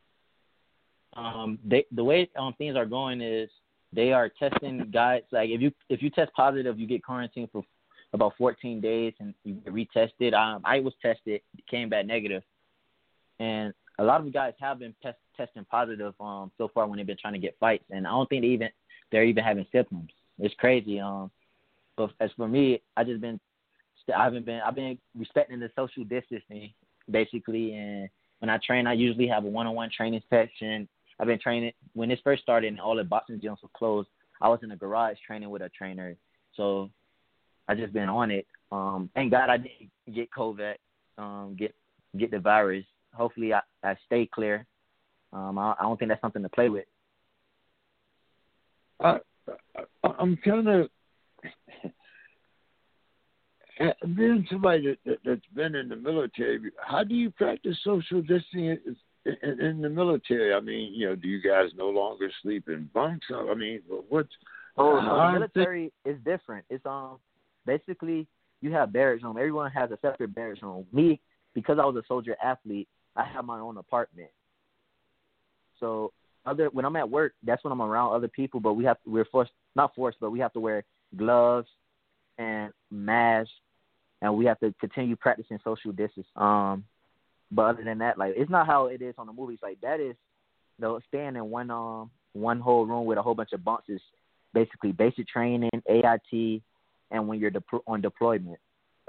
Um, they, the way um, things are going is they are testing guys. Like if you if you test positive, you get quarantined for about fourteen days and you get retested. Um, I was tested, came back negative, and a lot of the guys have been test, testing positive um, so far when they've been trying to get fights, and I don't think they even they're even having symptoms. It's crazy. Um, but as for me, I just been I haven't been I've been respecting the social distancing basically, and when I train, I usually have a one-on-one training session. I've been training when this first started and all the boxing gyms were closed. I was in a garage training with a trainer, so I just been on it. Um, thank God I didn't get COVID, um, get get the virus. Hopefully I, I stay clear. Um, I, I don't think that's something to play with. I, I, I'm kind of being somebody that, that, that's been in the military. How do you practice social distancing in, in the military? I mean, you know, do you guys no longer sleep in bunks? I mean, what's oh no, the military is different. It's um basically you have barracks room. Everyone has a separate barracks room. Me, because I was a soldier athlete, I have my own apartment. So other when I'm at work, that's when I'm around other people. But we have we're forced not forced, but we have to wear gloves and masks, and we have to continue practicing social distance. Um, but other than that, like it's not how it is on the movies. Like that is, you know, staying in one um one whole room with a whole bunch of bunks is basically basic training, A I T, and when you're de- on deployment.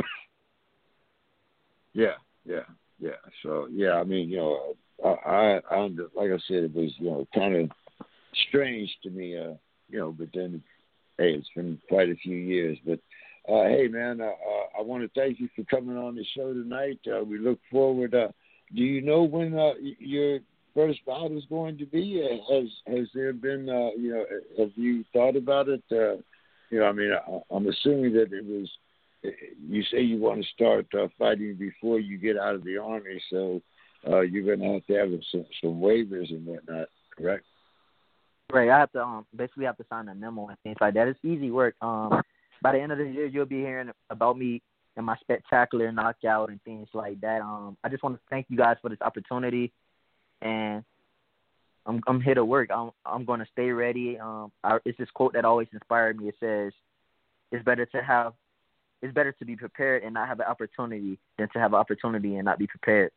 Yeah, yeah. Yeah, so yeah, I mean, you know, I, I, I like I said, it was you know kind of strange to me, uh, you know, but then, hey, it's been quite a few years. But uh, hey, man, uh, uh, I want to thank you for coming on the show tonight. Uh, we look forward. Uh, do you know when uh, your first bout is going to be? Uh, has has there been, uh, you know, have you thought about it? Uh, you know, I mean, I, I'm assuming that it was. You say you want to start uh, fighting before you get out of the Army, so uh, you're going to have to have some, some waivers and whatnot, correct? Right. I have to um, basically have to sign a memo and things like that. It's easy work. Um, by the end of the year, you'll be hearing about me and my spectacular knockout and things like that. Um, I just want to thank you guys for this opportunity, and I'm I'm here to work. I'm I'm going to stay ready. Um, I, it's this quote that always inspired me. It says, "It's better to have." It's better to be prepared and not have an opportunity than to have an opportunity and not be prepared.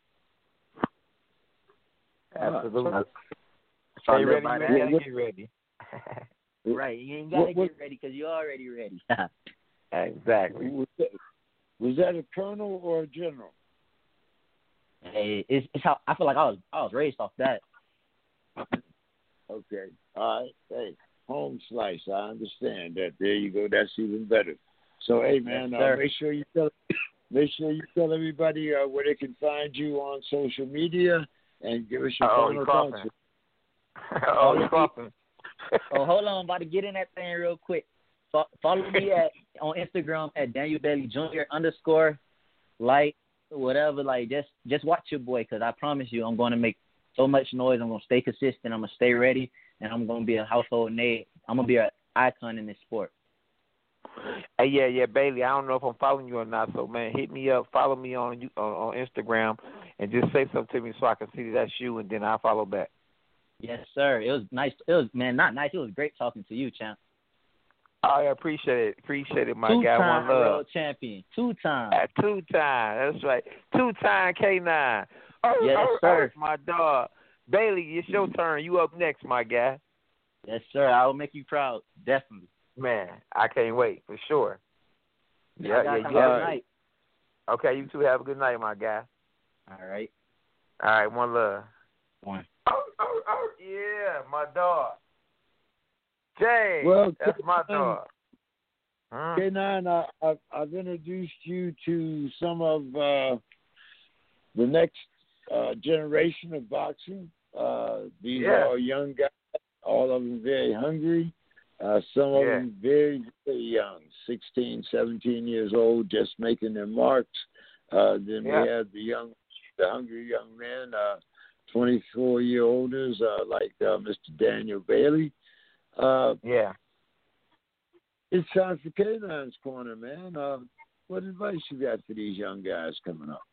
Absolutely. Uh, so Stay ready, you ain't gotta get ready. Right, you ain't got to get ready because you're already ready. Exactly. Was that, was that a colonel or a general? Hey, it's, it's how I feel like I was I was raised off that. Okay. All right. Hey, home slice. I understand that. There you go. That's even better. So, hey, man, yes, uh, make sure you tell make sure you tell everybody uh, where they can find you on social media and give us your oh, final thoughts. oh, he's coughing. Oh, hold on, I'm about to get in that thing real quick. Fo- follow me at on Instagram at Daniel Bailey Junior underscore like whatever. Like just just watch your boy, because I promise you, I'm going to make so much noise. I'm going to stay consistent. I'm going to stay ready, and I'm going to be a household name. I'm going to be an icon in this sport. Hey, yeah, yeah, Bailey. I don't know if I'm following you or not, so man, hit me up, follow me on on, on Instagram, and just say something to me so I can see that's you, and then I'll follow back. Yes, sir. It was nice. It was man, not nice. It was great talking to you, champ. I appreciate it. Appreciate it, my Two guy. time One love. world champion. Two time. At two time. That's right. Two time K nine. Oh, yes, oh, sir. Oh, my dog. Bailey, it's your turn. You up next, my guy. Yes, sir. I will make you proud. Definitely. Man, I can't wait for sure. Yeah, yeah, Y'all yeah. have a good night. Okay, you two have a good night, my guy. All right. All right, one love. One. Oh, oh, oh, yeah, my dog. Jay, Well, that's my um, dog. Huh? K nine, I, I've, I've introduced you to some of uh, the next uh, generation of boxing. Uh, these Yeah. are young guys, all of them very hungry. Uh, some of Yeah. them very, very young, sixteen, seventeen years old, just making their marks. Uh, then Yeah. we have the young, the hungry young men, uh, twenty-four-year-olders uh, like uh, Mister Daniel Bailey. Uh, Yeah. It's time for K nine's Corner, man. Uh, what advice you got for these young guys coming up?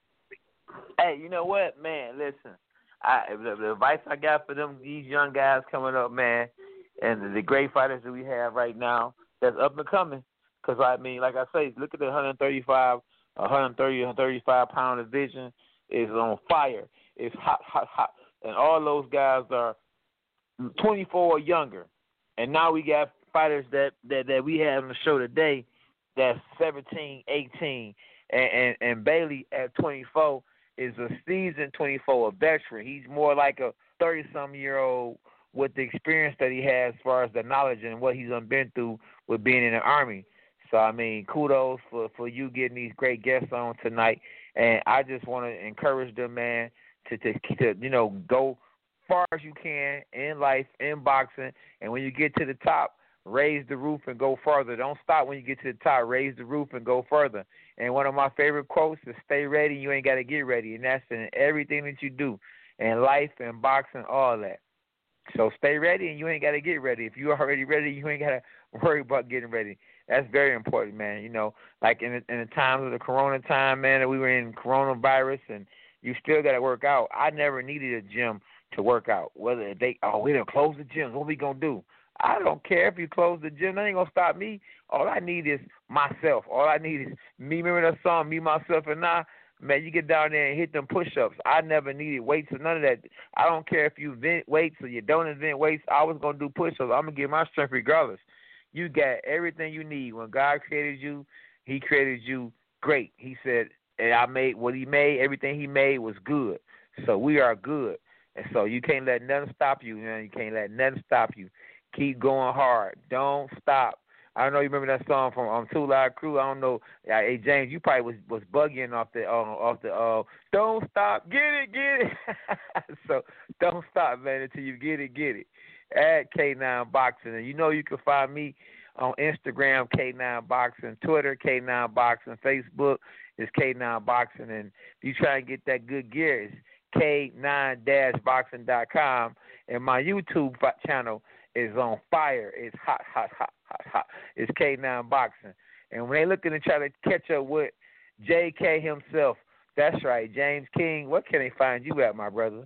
Hey, you know what, man? Listen, I the, the advice I got for them, these young guys coming up, man, and the, the great fighters that we have right now that's up and coming. Because, I mean, like I say, look at the one thirty-five, one thirty, one thirty-five pound division is on fire. It's hot, hot, hot. And all those guys are twenty-four or younger. And now we got fighters that, that, that we have on the show today that's seventeen, eighteen. And, and, and Bailey at twenty-four is a seasoned twenty-four, a veteran. He's more like a thirty-some-year-old with the experience that he has as far as the knowledge and what he's been through with being in the Army. So, I mean, kudos for, for you getting these great guests on tonight. And I just want to encourage them, man, to, to, to, you know, go far as you can in life, in boxing. And when you get to the top, raise the roof and go further. Don't stop when you get to the top. Raise the roof and go further. And one of my favorite quotes is stay ready, you ain't got to get ready. And that's in everything that you do, in life and boxing, all that. So stay ready and you ain't got to get ready. If you're already ready, you ain't got to worry about getting ready. That's very important, man. You know, like in the, in the times of the corona time, man, that we were in coronavirus and you still got to work out. I never needed a gym to work out. Whether they, oh, we done close the gyms, what we going to do? I don't care if you close the gym. That ain't going to stop me. All I need is myself. All I need is me. Remember that song, Me, Myself, and I? Man, you get down there and hit them push-ups. I never needed weights or none of that. I don't care if you invent weights or you don't invent weights. I was going to do push-ups. I'm going to get my strength regardless. You got everything you need. When God created you, he created you great. He said, and I made what he made, everything he made was good. So we are good. And so you can't let nothing stop you, man. You can't let nothing stop you. Keep going hard. Don't stop. I don't know you remember that song from um, Two Live Crew. I don't know. Uh, hey James, you probably was was bugging off the uh, off the. Uh, don't stop. Get it, get it. So don't stop, man, until you get it, get it. At K nine Boxing, and you know you can find me on Instagram K nine Boxing, Twitter K nine Boxing, Facebook is K nine Boxing, and if you try and get that good gear, it's K nine boxing dot com, and my YouTube channel is on fire. It's hot, hot, hot, hot, hot. It's K nine Boxing. And when they looking to try to catch up with J K himself, that's right, James King, where can they find you at, my brother?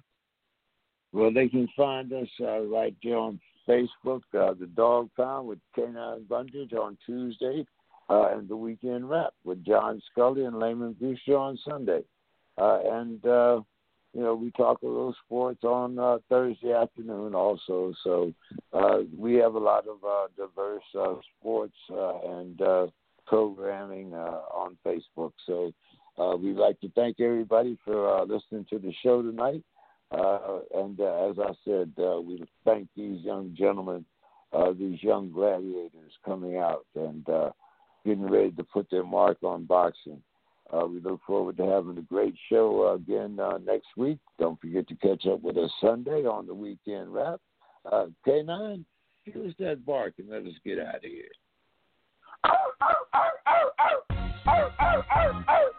Well, they can find us uh, right there on Facebook, uh, The Dog Pound with K nine Bundage on Tuesday, uh, and The Weekend Rap with John Scully and Layman Brewster on Sunday. Uh, and, uh, you know, we talk a little sports on uh, Thursday afternoon also. So uh, we have a lot of uh, diverse uh, sports uh, and uh, programming uh, on Facebook. So uh, we'd like to thank everybody for uh, listening to the show tonight. Uh, and uh, as I said, uh, we thank these young gentlemen, uh, these young gladiators coming out and uh, getting ready to put their mark on boxing. Uh, we look forward to having a great show uh, again uh, next week. Don't forget to catch up with us Sunday on the Weekend Wrap. Uh, K nine, give us that bark and let us get out of here. Oh, oh, oh, oh, oh, oh, oh, oh, oh.